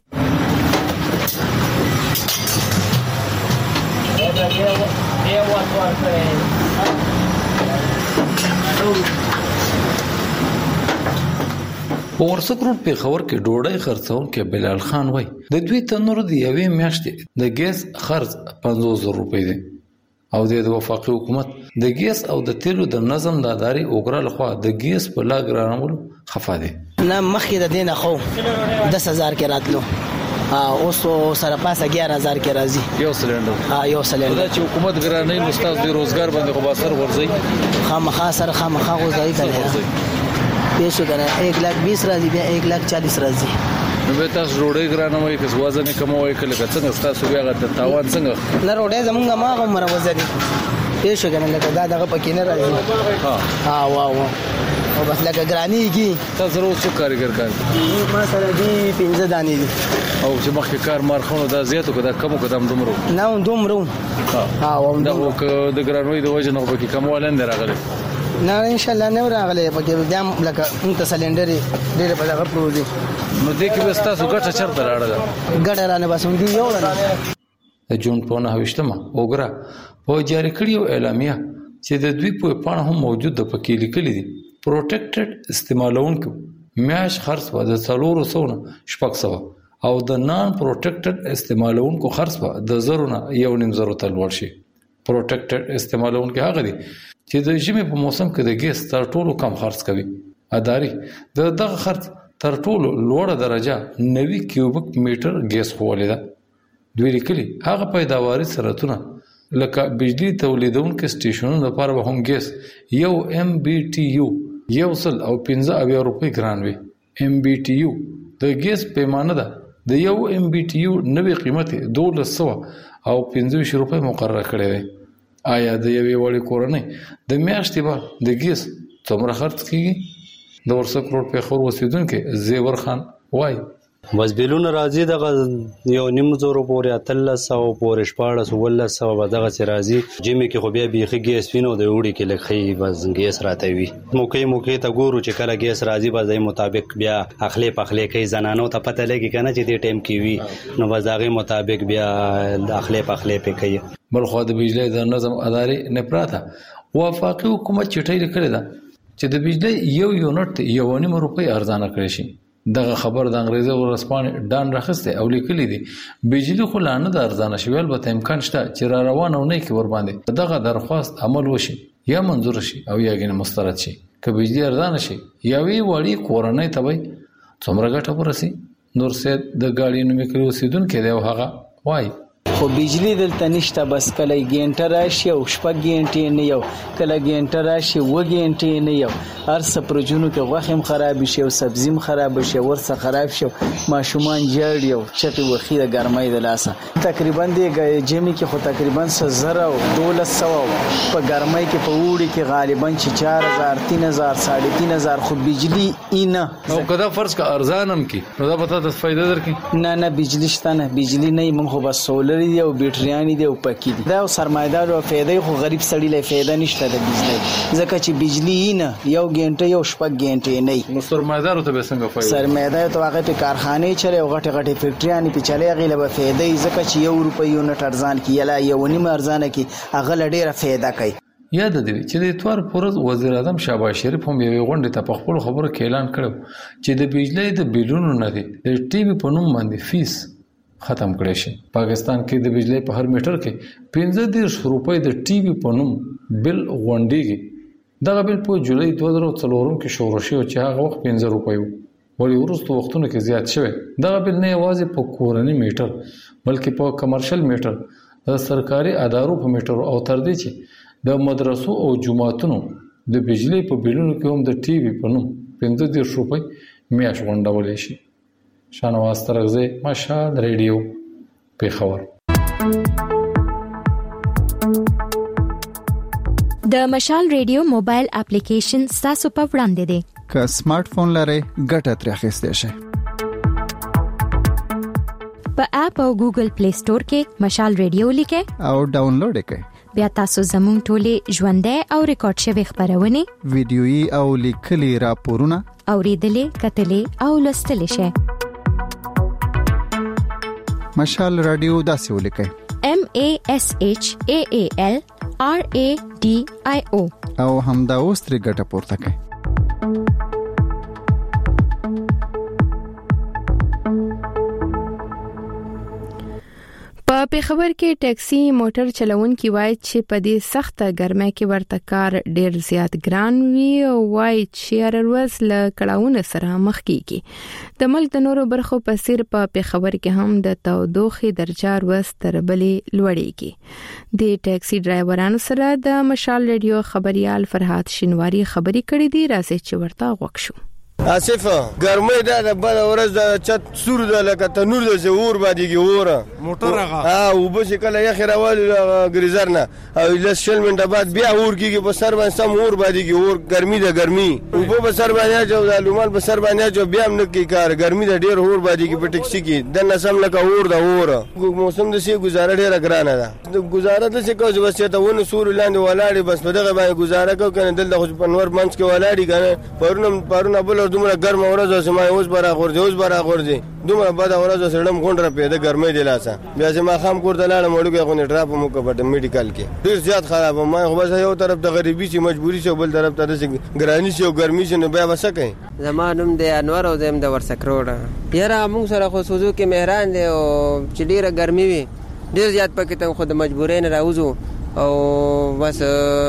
په ورسک روډ پېښور کې ډوډۍ خرڅون کې بلال خان وای د دوی تنور دی یوې میاشتې د ګیس خرڅ 50,000 روپۍ دی او د وفاقي حکومت د ګیس او د تیلو د نظم د ادارې اوګرا لخوا د ګیس په لاګرانولو خفا دي. نه مخکې د دینه خو 10,000 کې راتلو اوس سره پاسه 11,000 کې راځي یو سلندر. یو سلندر دا چې حکومت ګرانې مستاز د روزګار باندې خو باسر ورځي خامخا سره خامخا غوځي کوي پیسو کنه 1,20,000 راځي بیا 1,40,000 راځي. نو به تاسو روړې ګرانوي که وزن کموي کله څنګه تاسو بیا غته تاوان څنګه نه روړې زمونږه ما غو مر وزن پیښ کنه لکه دا دغه پکې نه راځي ها واو او بس لکه ګرانی کی تاسو روز څو کارګر کار ما سره دی 15 دانې دي او چې مخکې کار مارخونو دا زیاتو کده کمو کدام دومرو نه دومرو ها او د ګرانوي د وجه نه پکې کموالن راغله نه ان شاء الله نه راغله پکې بیا لکه انت سلندري ډېر په دغه پروزي نو دې کې بس تاسو ګټه چرته راړل ګټه رانه بس دی یو رانه د جون په 9مه وګرا په جاری کړیو اعلامیه چې د دوی په پاڼه هم موجود د پکې لیکلي دي پروټیکټډ استعمالونکو میاش خرڅ و د 400 او د نان پروټیکټډ استعمالونکو خرڅ و د 0.5 تل ور شي پروټیکټډ استعمالونکو هغه دي چې د ژمي په موسم کې د ګیس تر ټولو کم خرڅ کوي اداري دغه خرڅ تر ټولو لوړه درجه 90 کیوبیک میټر ګیس خولیدا دوی لیکلي هغه پیداواري سرعتونه لکه بجلی تولیدونکو سټیشنونو لپاره هم ګیس یو ام بي ټي یو 115 روپۍ ګران وي ام بي ټي یو د ګیس پیمانه ده د یو ام بي ټي یو نوې قیمت 1200 او 25 روپۍ مقرره کړې ده آیا د یوې وړې کورنۍ د میاشتې به د ګیس څومره خرڅ کیږي د ورسک روډ په خور وسیدونکو زیور خان وای بس بیلونه راځي دغه 1.5 پورې 1300 پورې 1400 به دغه چې راځي جمی کې خو بیا بیخي ګیس وینو د وړي کې لکه بس ګیس راته وي موقع ته ګورو چې کله ګیس راځي به ځای مطابق بیا اخلي پخلي کوي زنانو ته پته لګي کنه چې دې ټیم کې وي نو به ځای مطابق بیا د اخلي پخلي په کوي بلخو د بجلی د نظم ادارې نه پراته وفاقي حکومت چټي لیکل ده چې د بجلی یو یونټ 1.5 روپۍ ارزانه کړی شي دغه خبر د انګریزي ورسپانې ډان راخسته او لیکلي دي بجلی خو لانه د ارزانه شویل به امکان شته چې را روانه ونه کې ور باندې دغه درخواست عمل وشي یا منظور شي او یا غنه مسترد شي که بجلی ارزانه شي یا وی وړي کورنۍ ته وي څومره ګټه ورسي نور سید د گاډي نوم کې اوسیدونکو دی هغه وای خو بجلی دلته نشته بس کله ګینټه راشي او شپږ ګینټې نه یو کله ګینټه راشي و ګینټې نه یو هر څه پرجونو کې غوښم خراب شي او سبزیم خراب شي ورڅ خراب شي ماشومان جړ یو چټي وخی د ګرمۍ د لاسه تقریبا د جمی کې خو تقریبا 1000 او 1200 په ګرمۍ کې په وړي کې غالبا 4000 3000 3500 خو بجلی اینه او کدا فرض کا ارزانم کې نو دا پته د فائدہ درکې نه بجلی شته نه بجلی نه موږ خو بس سولر دی او بیټریانی دی او پکې دی دا سرمایدار او فایده خو غریب سړی له فایده نشته د بجلی ځکه چې بجلی نه یو غنټه یو شپږ غنټه نه نو سرمایدار ته به څنګه فایده سرمایدار ته هغه په کارخانه چره او غټه فیکټریانی په چلے غیله به فایده ځکه چې 1 روپۍ یونټ ارزان کیلا یو نیم ارزانه کی هغه ډیره فایده کوي یاد دی چې د اتوار پورز وزیر اعظم شهباز شریف هم یو غونډه ته په خپل خبرو کې اعلان کړو چې د بجلی د بیلونو نه دی د ټي وي په نوم باندې فیس ختم کړی شي پاکستان کې د بجلی په هر میټر کې 15 روپۍ د ټي وي په نوم بل غونډيږي دغه بل په جولای 2004 کې شروع شو چې هغه وخت 15 روپۍ ولی ورستو وختونو کې زیات شوی دغه بل نه یوازې په کورنۍ میټر بلکې په کمرشل میټر د سرکاري ادارو په میټر او تر دې چې د مدرسو او جماعتونو د بجلی په بیلونو کې هم د ټي وي په نوم 15 روپۍ میاش غونډول شي شانواز ترغزی مشال ریډیو پیښور د مشال ریډیو موبایل اپلیکیشن تاسو په وړاندې دی که سمارټ فون لرئ ګټه ترې اخیستئ شئ په اپ او ګوګل پلی سٹور کې مشال ریډیو لیکئ او ډاونلوډ کړئ بیا تاسو زموږ ټولې ژوندۍ او ریکارډ شوی خبرونه ویډیويي او لیکلي راپورونه اوریدلې کتلې او لوستلې شئ مشال رادیو داسې ولیکئ MASHAALRADIO او همدا اوس ترې ګټه پورته کړئ په پیښور کې ټیکسي موټر چلونکي وایي چې په دې سخته ګرمۍ کې ورته کار ډیر زیات ګران وي او وایي چې هر ورځ له کړاوونو سره مخ کیږي د ملک د نورو برخو په څیر په پیښور کې هم د تودوخې درجه ورځ تر بلې لوړېږي د ټیکسي ډرایورانو سره د مشال ریډیو خبريال فرحات شینواری خبري کړې دي راځي چې ورته غوښ شو اسف ګرمۍ دا بل ورځ د چت سور د لکه تنور د زور باندې ګوره موټر هغه وبس کله یې خیروالي ګریزر نه او لس شل منټه بعد بیا اور کیږي په سر باندې سم اور باندې اور ګرمي د ګرمي وبو په سر باندې جو د لومال په سر باندې جو بیا هم نکی کار ګرمي د ډیر اور باندې په ټیکسي کې د نسم لکه اور د اور موسم د سي گزاره ډیره ګرانه ده گزاره د څه کوځ بس ته ونه سور لاندې ولاړې بس په دغه باندې گزاره کو کنه دلته خو په نور منځ کې ولاړې کنه پرونه بل دومره ګرم ورځ سمای اوس برا غورځي دومره بد ورځ سړم غونډه پیدا ګرمۍ دی لاسه بیا چې ما خام کوړه لاله مړو کې غونې ډراپ مو کوټه میډیکل کې ډیر زیات خراب ما خو بس یو طرف د غریبي چې مجبوری شو بل طرف ته د ګرانی شو ګرمي شنو بیا وسکه زمانم د انور او زم د ورسکروډه یاره موږ سره خو سوزو کې مهران دی او چې ډیره ګرمي وي ډیر زیات پکې ته خو د مجبورۍ نه راوځو او بس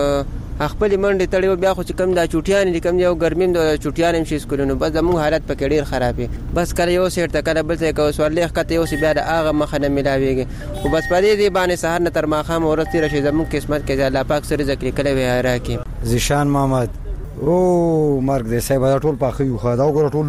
خپل منډه تړیو بیا خو چې کم دا چوټیان دي کم یو ګرمیم د چوټیان هم شي سکولونو بس زموږ حالت پکې ډیر خراب وي بس کله یو سیټ کله بل څه کو سوالې کته یو سی بیا د هغه مخه نه ملاويږي او بس پدې دی باندې سحر نه تر ماخام ورته راشي زموږ قسمت کې الله پاک سره ذکر کړي وي راکې زیشان محمد او مرګ دې صاحب ټول پاخه یو خدا او ټول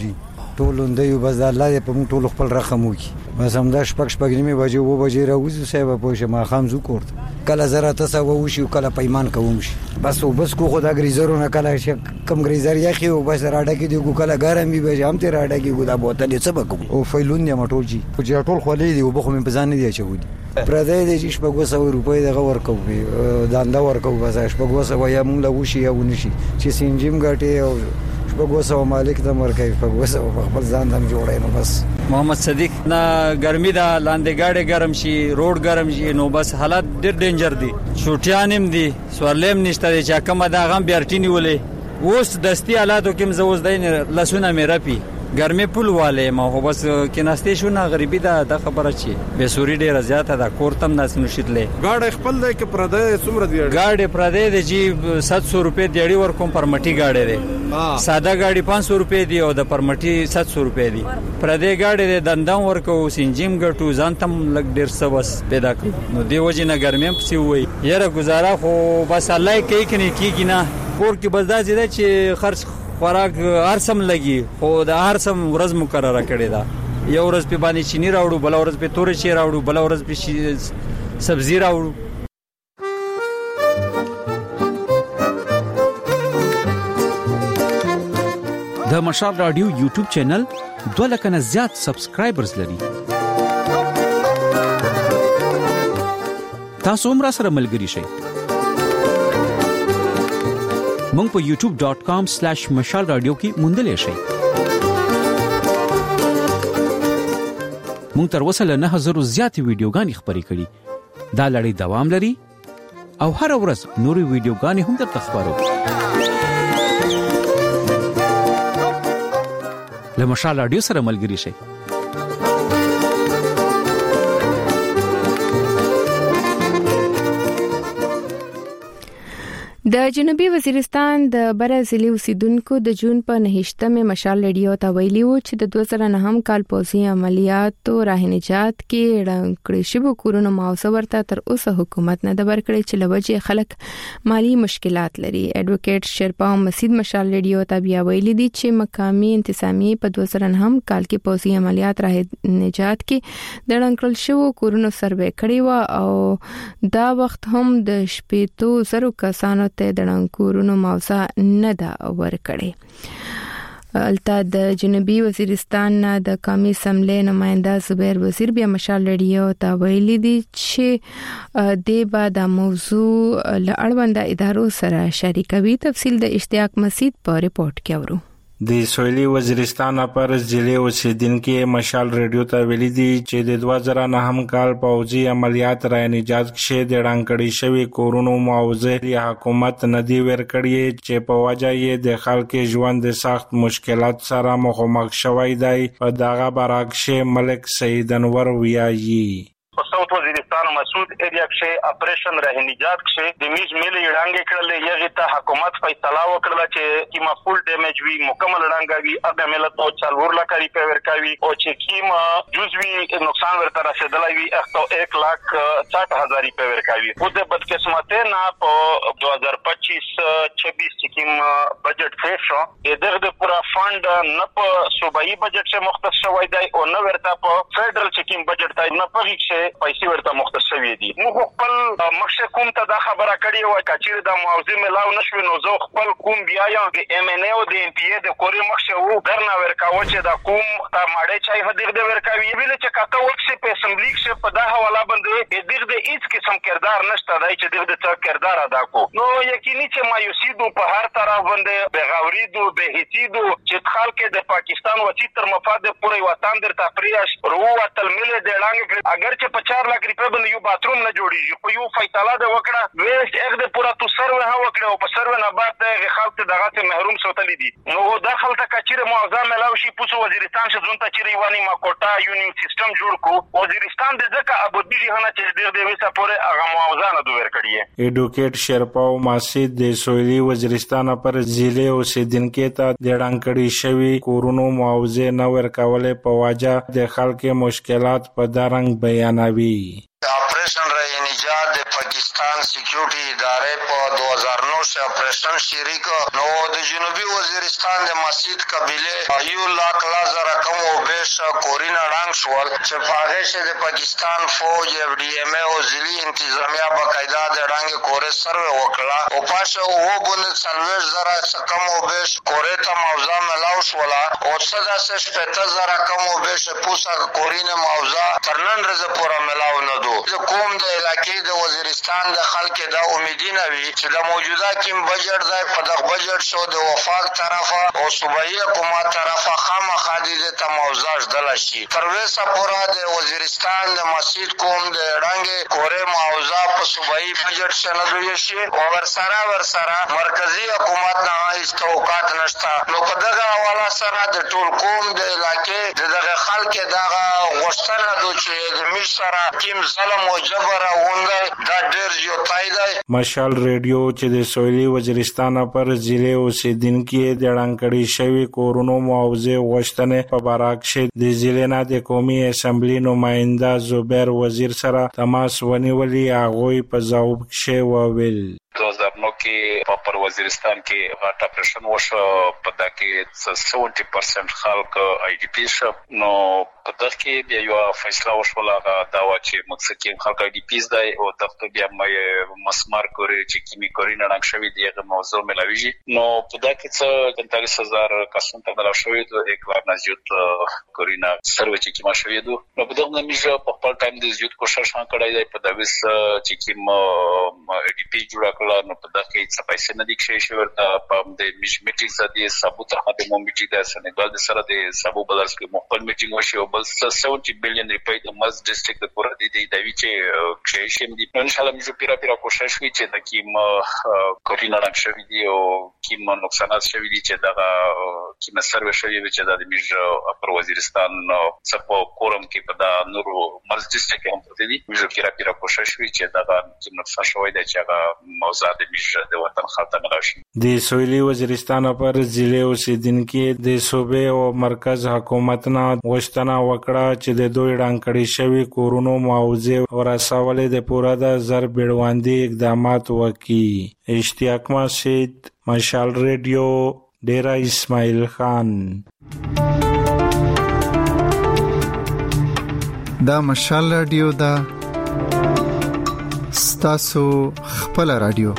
لوندې بس د الله دې په موږ ټول خپل رحم وکي بس هم دا شپږ نیمه بجې و بجې راوځو صاحب په شما خام زو کوړ کله زرا تاسو ووشي کله پیمان کوم شي بس کو خدا گریزرونه کله کم گریزر یخي او بس راډه کې دی کله ګرم وي به هم ته راډه کې ګدا بوتل څه بکو او فیلون نه مټول جی چې ټول خولې دی او بخو مې بزان نه دی چودي پردې دې چې شپږ روپۍ دغه ورکو داندا ورکو بس شپږ یا مونږ لا وشي یا ونشي چې سینجیم غټي او شپږ مالک ته مرکې شپږ خپل ځان هم جوړای نو بس محمد صدیق نه ګرمي دا لاندې گاډي ګرم شي روډ ګرم شي نو بس حالت ډېر ډینجر دي شوټیان هم دي سوارلم نشته چې کومه دا غم بیارټینی ولې اوس دستی حالاتو کې مزوز دین لسونه مې رپی ګرمي پول والے ما هو بس کې ناشته شو نه غریبي دا خبره چی به سوري ډېر زیاته دا کورتم ناس نشیدلې گاډي خپل دی کې پردې څومره دی گاډي پردې دی جی 700 روپے دیړي ورکوم پرمټي گاډي دی ساده گاډي 500 روپے دی او د پرمټي 700 روپے دی پردې گاډي د دندام ورکو سنجیم ګټو ځانتم لګ ډېر څه بس پیدا کړ نو دی وجه نه ګرمي پسی وای یاره گزاره خو بس الله کوي کني کیږي نه کور کې بس دا چې خرج خوراک هرڅم لګي خو د هرڅم ورځ مقرره کړې ده یو ورځ په باندې چینی راوړو بل ورځ په تورې چی راوړو بل ورځ په سبزی راوړو د مشال رادیو یوټیوب چینل 2 لک نه زیات سبسکرایبرز لري تاسو هم را سره ملګری شئ مونږ په youtube.com/mashalradio کې موندلې شئ مونږ تر اوسه له 9000 زیات ویډیوګانې خبرې کړې دا لړۍ دوام لري او هر ورځ نوري ویډیوګانې هم درته خبرو له مشال رادیو سره ملګری شئ د جنوبي وزیرستان د برازیلي اوسیدونکو د جون په 9مه مشال رادیو ته ویلي و چې د 2009 کال پوځي عملیاتو راهنجات کې رنګړې شوی کورونو معاوضه ورته تر اوسه حکومت نه د ورکړې چې لوجه خلک مالی مشکلات لري ایڈوکیټ شرپا مسید مشال رادیو ته بیا ویلي دي چې مقامي انتظامی په 2009 کال کې پوځي عملیات راهنجات کې د رنګړل شوی کورونو سروې کړی و او دا وخت هم د 700 کسانو ته د کورونو معاوضه نه دا ورکړي الته د جنوبي وزیرستان د قومي اسمبلی نماینده زبیر وزیر بیا مشال رادیو ته ویلي دي چې د بعد موضوع له اړوند ادارو سره شریکوي تفصیل د اشتیاق مسید په ریپورت کې اورو د سویلي وزیرستان پر ضلع اوسیدونکو مشال رادیو ته ویلي دي چې د 2009 کال پوځي عملیات راهنجات کې د رنګړې شوی کورونو معاوضه حکومت ندی ورکړي چې په وجه یې د خلکو ژوند د سخت مشکلات سره مخامخ شوی دی په دغه برعکس ملک سید انور ویایي په ساوث وزیرستان مسعود ایریا کې اپریشن راه نجات کې د میج ملي وړاندې کړل یغه ته حکومت فیصله وکړه چې کیما فول ډیمیج وی مکمل وړاندې وی هغه ملت او 4 لک روپیا ورکوي او چې کیما جزوی نقصان ورته رسیدلی وي اخته 1,60,000 روپیا ورکوي خو د بدقسمته نه په 2025-26 چې کیم بجټ فیس شو دغه پورا فند نه په صوبایي بجټ څخه مختص شوی دی او نه ورته په فدرال چې کیم بجټ ته نه پغی چې پیسې ورته مختص شوی دي موږ خپل مخشه کوم ته دا خبره کړې و کچیر د معاوضه ملاو نشو نو زه خپل کوم بیا یم د ام ان ای او د ام پی ای د کوري مخشه وو درنه ورکاو چې دا کوم تا ماړې چای هدیغ د ورکاوي ویل چې کاته وکسه په اسمبلی کې په دا حواله باندې دغه د هیڅ قسم کردار نشته دی چې دغه د کردار ادا کو نو یقیني چې مایوسی دو په هر طرف باندې بغاوری دو بهیتی دو چې خلک د پاکستان وچی تر مفاد پورې وطن در تفریش رو وتل مل د لاندې اگر چې په 4 لک روپے باندې یو باتروم نه جوړیږي په یو فیصله د وکړه ویست اګ د پورا تو سرو ها وکړه او په سرو نه بعد د خلک دغه ته محروم سوتلی دي نو داخل ته کچره معاوضه ملاوي شي پوسو وزیرستان شه ځون ته چری وانی ما کوټا یونین سیستم جوړ کو وزیرستان د ځکه ابودی جهانه چې د وسه پورې هغه معاوضه نه دوی ورکړي ایډوکیټ شرپاو ماسید د سویلي وزیرستان پر ضلع اوسیدونکو ته د ډانکړي شوی کورونو معاوضه نه ورکولې په واجه د خلکو مشکلات په دارنګ بیانوي آپریشن رای نجات د پاکستان سکیورټي ادارې په 2009 سے آپریشن شروع کړ نو د جنوبي وزیرستان د مسجد قبيله 1,00,000 کم او بیش کورینا رنگ شول چې پاغه شه د پاکستان فوج اف ډي ام او ضلعي انتظامیه باقاعده د رنگ کورې سروې وکړه او پاشه وو بند 40,000 کم او بیش کورې ته موضوع ملاو شول او صدا سے 50,000 کم او بیش پوسا کورینا موضوع ترنن رز پورا ملاو نه د کوم د علاقې د وزیرستان د خلکو د امیدونه وی چې د موجوده کیم بجټ ځای په دغه بجټ شو د وفاق طرفه او صوبایي حکومت طرفه خامخا د تموزاج دل شي تر وسه پورا د وزیرستان د مسجد کوم د رنګ کورې معاوضه په صوبایي بجټ شنه دوی شي او ورسره مرکزی حکومت نه هیڅ توقعات نشته نو په دغه حواله سره د ټول قوم د علاقې دغه خلکو دغه غوښتنه دوی چې د مشره کیم ظلم او جبر غونډه دا ډېر جوړای دی مشال ریډیو چې د سویلي وزیرستان پر ضلع اوسیدونکو د ډانکړي شوی کورونو معاوضه غوښتنه په باراک شه د ضلع نه د قومي اسمبلی نماینده زبیر وزیر سره تماس ونیولي هغه په ځواب کې وویل 2009 کې په وزیرستان کې غاټ اپریشن وشو په دغه 70% خلک آی ډی پی شو نو په دغه کې بیا یو فیصله وشوله دا و چې مکسکین خلک آی ډی پیز دی او دغه بیا مې مسمار کوي چې کیمی کوي نه نقش شوی دی هغه موضوع ملاویږي نو په دغه کې څه 43,000 کسان ته ملاو شوی دی یک لار نزیوت کورینا سروي چې کیما شوی دی نو په دغه نمیجه په خپل ټایم د زیوت کوشش کړی دی په دغه چې کیم آی ډی پی جوړ کړل نو په دغه کې څه پیسې نه دي کې شي ورته په د میټینګ زدي ثبوت هغه د میټینګ د سنګال د سره د سبو بلرس کې مخبل میټینګ وشي او بل 70 بلین روپۍ د مز ډیسټریکټ د پوره د دوی چې کښې دي ان شاء الله موږ پیرا کوشش کوي چې د کیم کورینا رنګ شوی دی او کیم نقصانات شوی دي چې دغه کیم سروي شوی دی چې د میج پر وزیرستان څخه کورم کې په د نورو مز ډیسټریکټ هم پته دي موږ پیرا کوشش کوي چې دغه کیم نقصان شوی دی چې هغه موضوع د میج د وطن خاطر راشي د سویلي وزیرستان پر ضلع اوسیدونکو د صوبې او مرکز حکومت نه غوښتنه وکړه چې د دوی ډانکړي شوی کورونو معاوضه ورسولې د پوره د زر بیړوندي اقدامات وکړي اشتیاق مسجد مشال ریډیو ډیرا اسماعیل خان دا مشال رادیو دا ستاسو خپل رادیو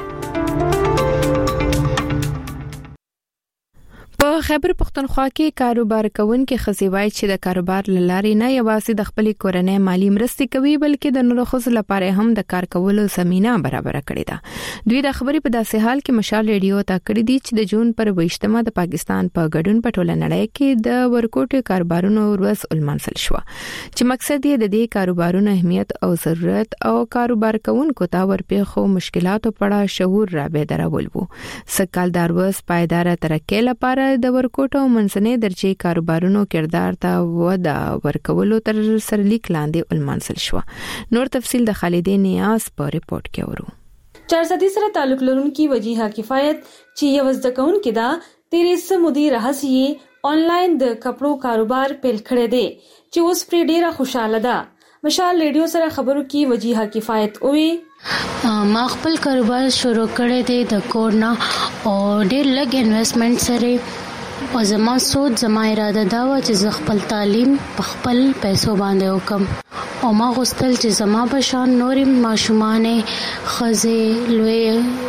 په خیبر پختونخوا کې کاروبار کوونکو خزیوای چې د کاروبار لاري نه یوازې د خپل کورنۍ مالی مرستې کوي بلکې د نورو خزو لپاره هم د کار کولو زمينه برابر کړې ده دوی د خبرې په داسې حال کې مشال ریډیو ته کړی دي چې د جون پر 28مه د پاکستان په ګډون په ټوله نړۍ کې د ورکوټ کاروبارونو ورځ المنسل شو چې مقصد یې د دې کاروبارونو اهمیت او ضرورت او کاروبار کوونکو ته ورپېښو مشکلاتو په اړه شعور را بیدارول وو سکه‌دار ورځ پایدار ترقۍ لپاره د ورکوټ او منځنۍ درجه کاروبارونو کردار ته وده ورکولو تر سرلیک لاندې ولمنځل شو. نور تفصیل د خالدین نیاز په ریپورت کې ورو. 400 سره تعلق لرونکي وجیها کفایت چې یو زدکون کې دا 13 مدیر رهسي آنلاین د کپړو کاروبار پیل کړی دی چې اوس پر ډیره خوشاله ده. مشال ریډیو سره خبرو کې وجیها کفایت وی ما خپل کاروبار شروع کړی دی د کورونا او ډیر لږ انویسټمنټ سره او زما سوچ زما اراده دا و چې خپل تعلیم په خپل پیسو باندې وکم او ما غوښتل چې زما په شان نورې ماشومانې خزه لوی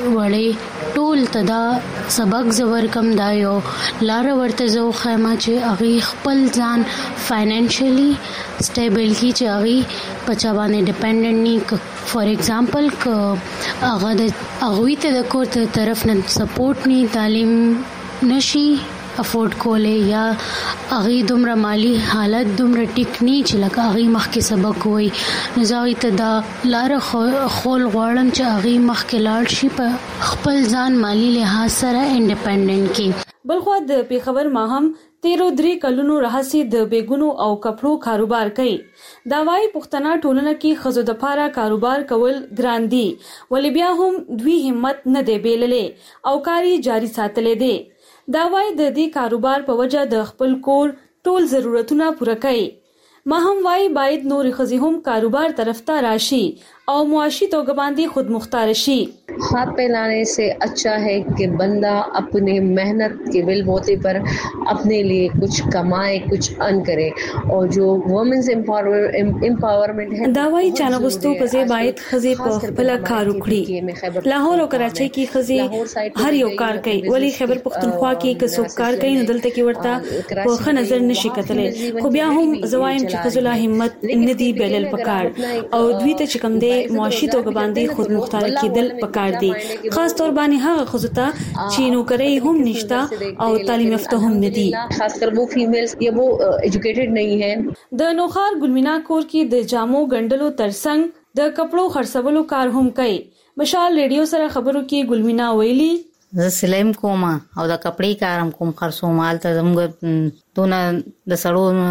وړي ټول تدا سبق زور کم دایو لار ورته زو خیمه چې اغي خپل ځان فاینانشلی سټیبل کی چې اغي پچا باندې ډیپندنٹ نی. فار ایگزامپل ک اغه د اغوی ته د کور ته طرف نه سپورټ نی تعلیم نشي افورد کولې یا اغي دومره مالی حالت دومره ټیک نی چې لکه اغي مخکې سبق وای نو زاوی ته دا لار خول غواړم چې اغي مخکې لاړ شي په خپل ځان مالی لحاظ سره انډیپندنٹ کی. بلخو د پیښور ماهم 13 کلونو راهسي د بیګونو او کپړو کاروبار کوي. دا وايي پښتنه ټولنه کې خزو د پاره کاروبار کول ګران دي ولې بیا هم دوی همت نه دی بیللې او کاری جاری ساتلې دي. دا وايي د دې کاروبار په وجه د خپل کور ټول ضرورتونه پوره کوي. ما هم وايي باید نور خزي هم کاروبار طرف ته راشي او معاشي توګه باندې خود مختار شي. हाथ फैलाने से अच्छा है कि बंदा अपने मेहनत के बलबूते पर अपने लिए कुछ कमाए कुछ अर्न करे और जो वुमेन्स एम्पावरमेंट है दावाई चानगुस्तु कजे बायत खजे په خپل کار وکړي. لاهور او کراچۍ کې خزي هر یو کار کوي ولی خیبر پختونخوا کې کسب کار کوي نو دلته کې ورته په ښه نظر نشي کتلې. خو بیا هم زوایم چې خزله همت ندي بیلل پکار او دوی ته چې کوم دی معاشي توګه باندې خود مختار کېدل پکار دي. خاص طور باندې هغه خزوته چې نوکري هم نشتا او تعلیم یافته هم ندي خاص کر وہ فیمیلز یا وہ ایجوکیټډ نه ہیں. د نوخار ګلمینا کور کې د جامو ګندلو ترڅنګ د کپړو خرڅولو کار هم کوي. مشال ریډیو سره خبرو کې ګلمینا ویلي زه سلیم کوم او د کپړې کارم کوم خرڅو مال ته زموږ دونه د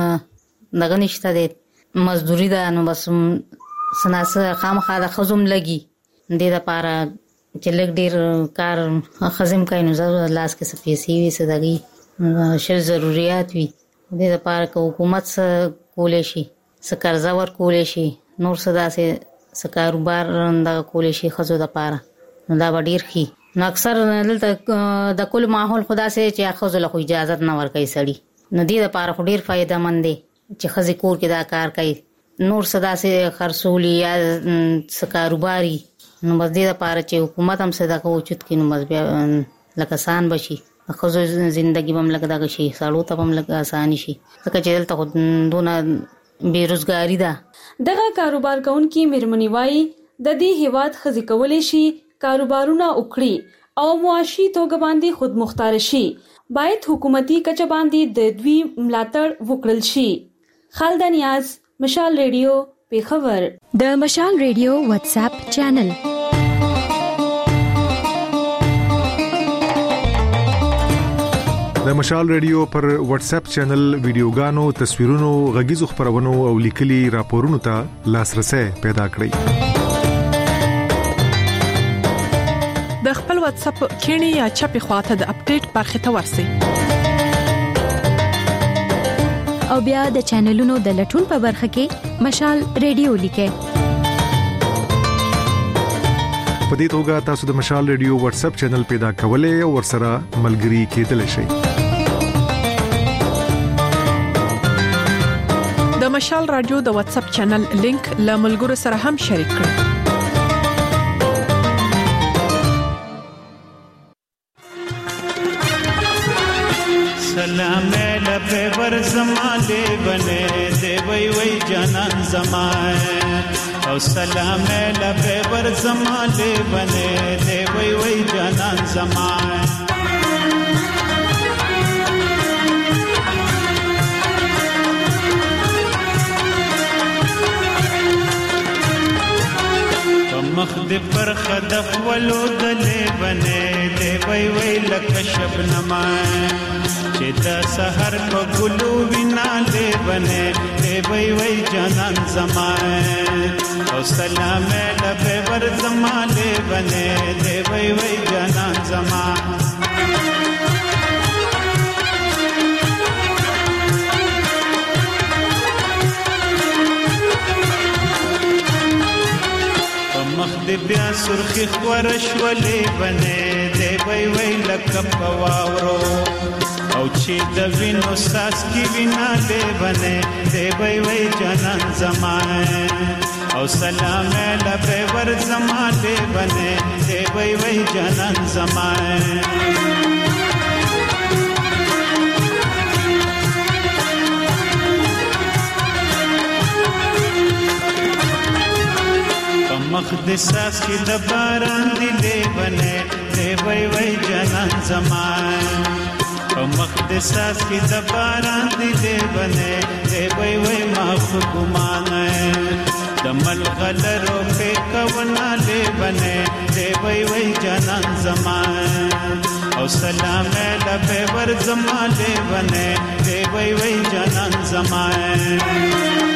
سړو دغه نشته د مزدوري ده نو بس سناسه خامخا د خزم لګي د لپاره چې لګ ډیر کار خزم کین نو زړه لاس کې سپېسي وي سدغي شل ضرورت وي د لپاره کو حکومت سره کولې شي سکرزا ور کولې شي نور صدا سه کاروبار د کولې شي خزو د لپاره دا ډیر خي نو اکثر دلته د کل ماحول خدا سه چې خزو له اجازه نه ور کوي سړي نو د لپاره ډیر فائدہ مند دي چې خزي کور کې دا کار کوي نور صدا سه خرصولي یا سکاروباري نو بس دې لپاره چې حکومت هم صدا کو چت کینو مز بیا لکه آسان بشي خزو ژوندۍ بم لګا دا شي سالو ته بم لګا آسان شي ځکه چې دلته دونه بیروزګاری ده. دغه کاروبار کوونکي میرمنی وای د دې هیواد خزي کولې شي کاروبارونه وکړي او معاشي توګه باندې خود مختار شي. باید حکومتي کچ باندې د دوی ملاتړ وکړل شي. خالد نیاز مشال ریډیو پیښور. د مشال ریډیو واتس اپ چینل د مشال ریډیو پر واتس اپ چینل ویډیوګانو تصویرونو غږیزو خبرونو او لیکلي راپورونو ته لاسرسي پیدا کړئ. د خپل واتس اپ کینی یا چپی خواته د اپډیټ برخه ته ورسئ او بیا د چینلونو د لټون په برخه کې مشال ریډیو لیکئ. په دې توګه تاسو د مشال ریډیو واتس اپ چینل پیدا کولای او ورسره ملګري کېدلی شئ. د مشال رادیو د واتس اپ چینل لینک له ملګرو سره هم شریک کړئ. سلام لبه ور زماله بنه دی وی وی جانان زمانه او سلام لبه ور زماله بنه دی وی وی جانان زمانه مخ دې پر خدف ولو دلې بنې دې وای وای لکه شبنما چې د سحر په ګلو وینا دې بنې دې وای وای جانان زما او سلام لبه ور زما دې بنې دې وای وای جانان زما مخ دې بیا سرخی خورش ولې بنې دې وای وای لکه پواورو او چې د وینو ساس کی وینا دې بنې دې وای وای جانان زمانه او سلام لبه ور زما دې بنې دې وای وای جانان زمانه مخ دې ساس کې د باران دی بنې دې وای وای جانان زمان او مخ دې ساس کې د باران دی بنې دې وای وای ما خو ګمانه د ملغلرو په کونا دې بنې دې وای وای جانان زمان او سلام لبه ور زما دې بنې دې وای وای جانان زمان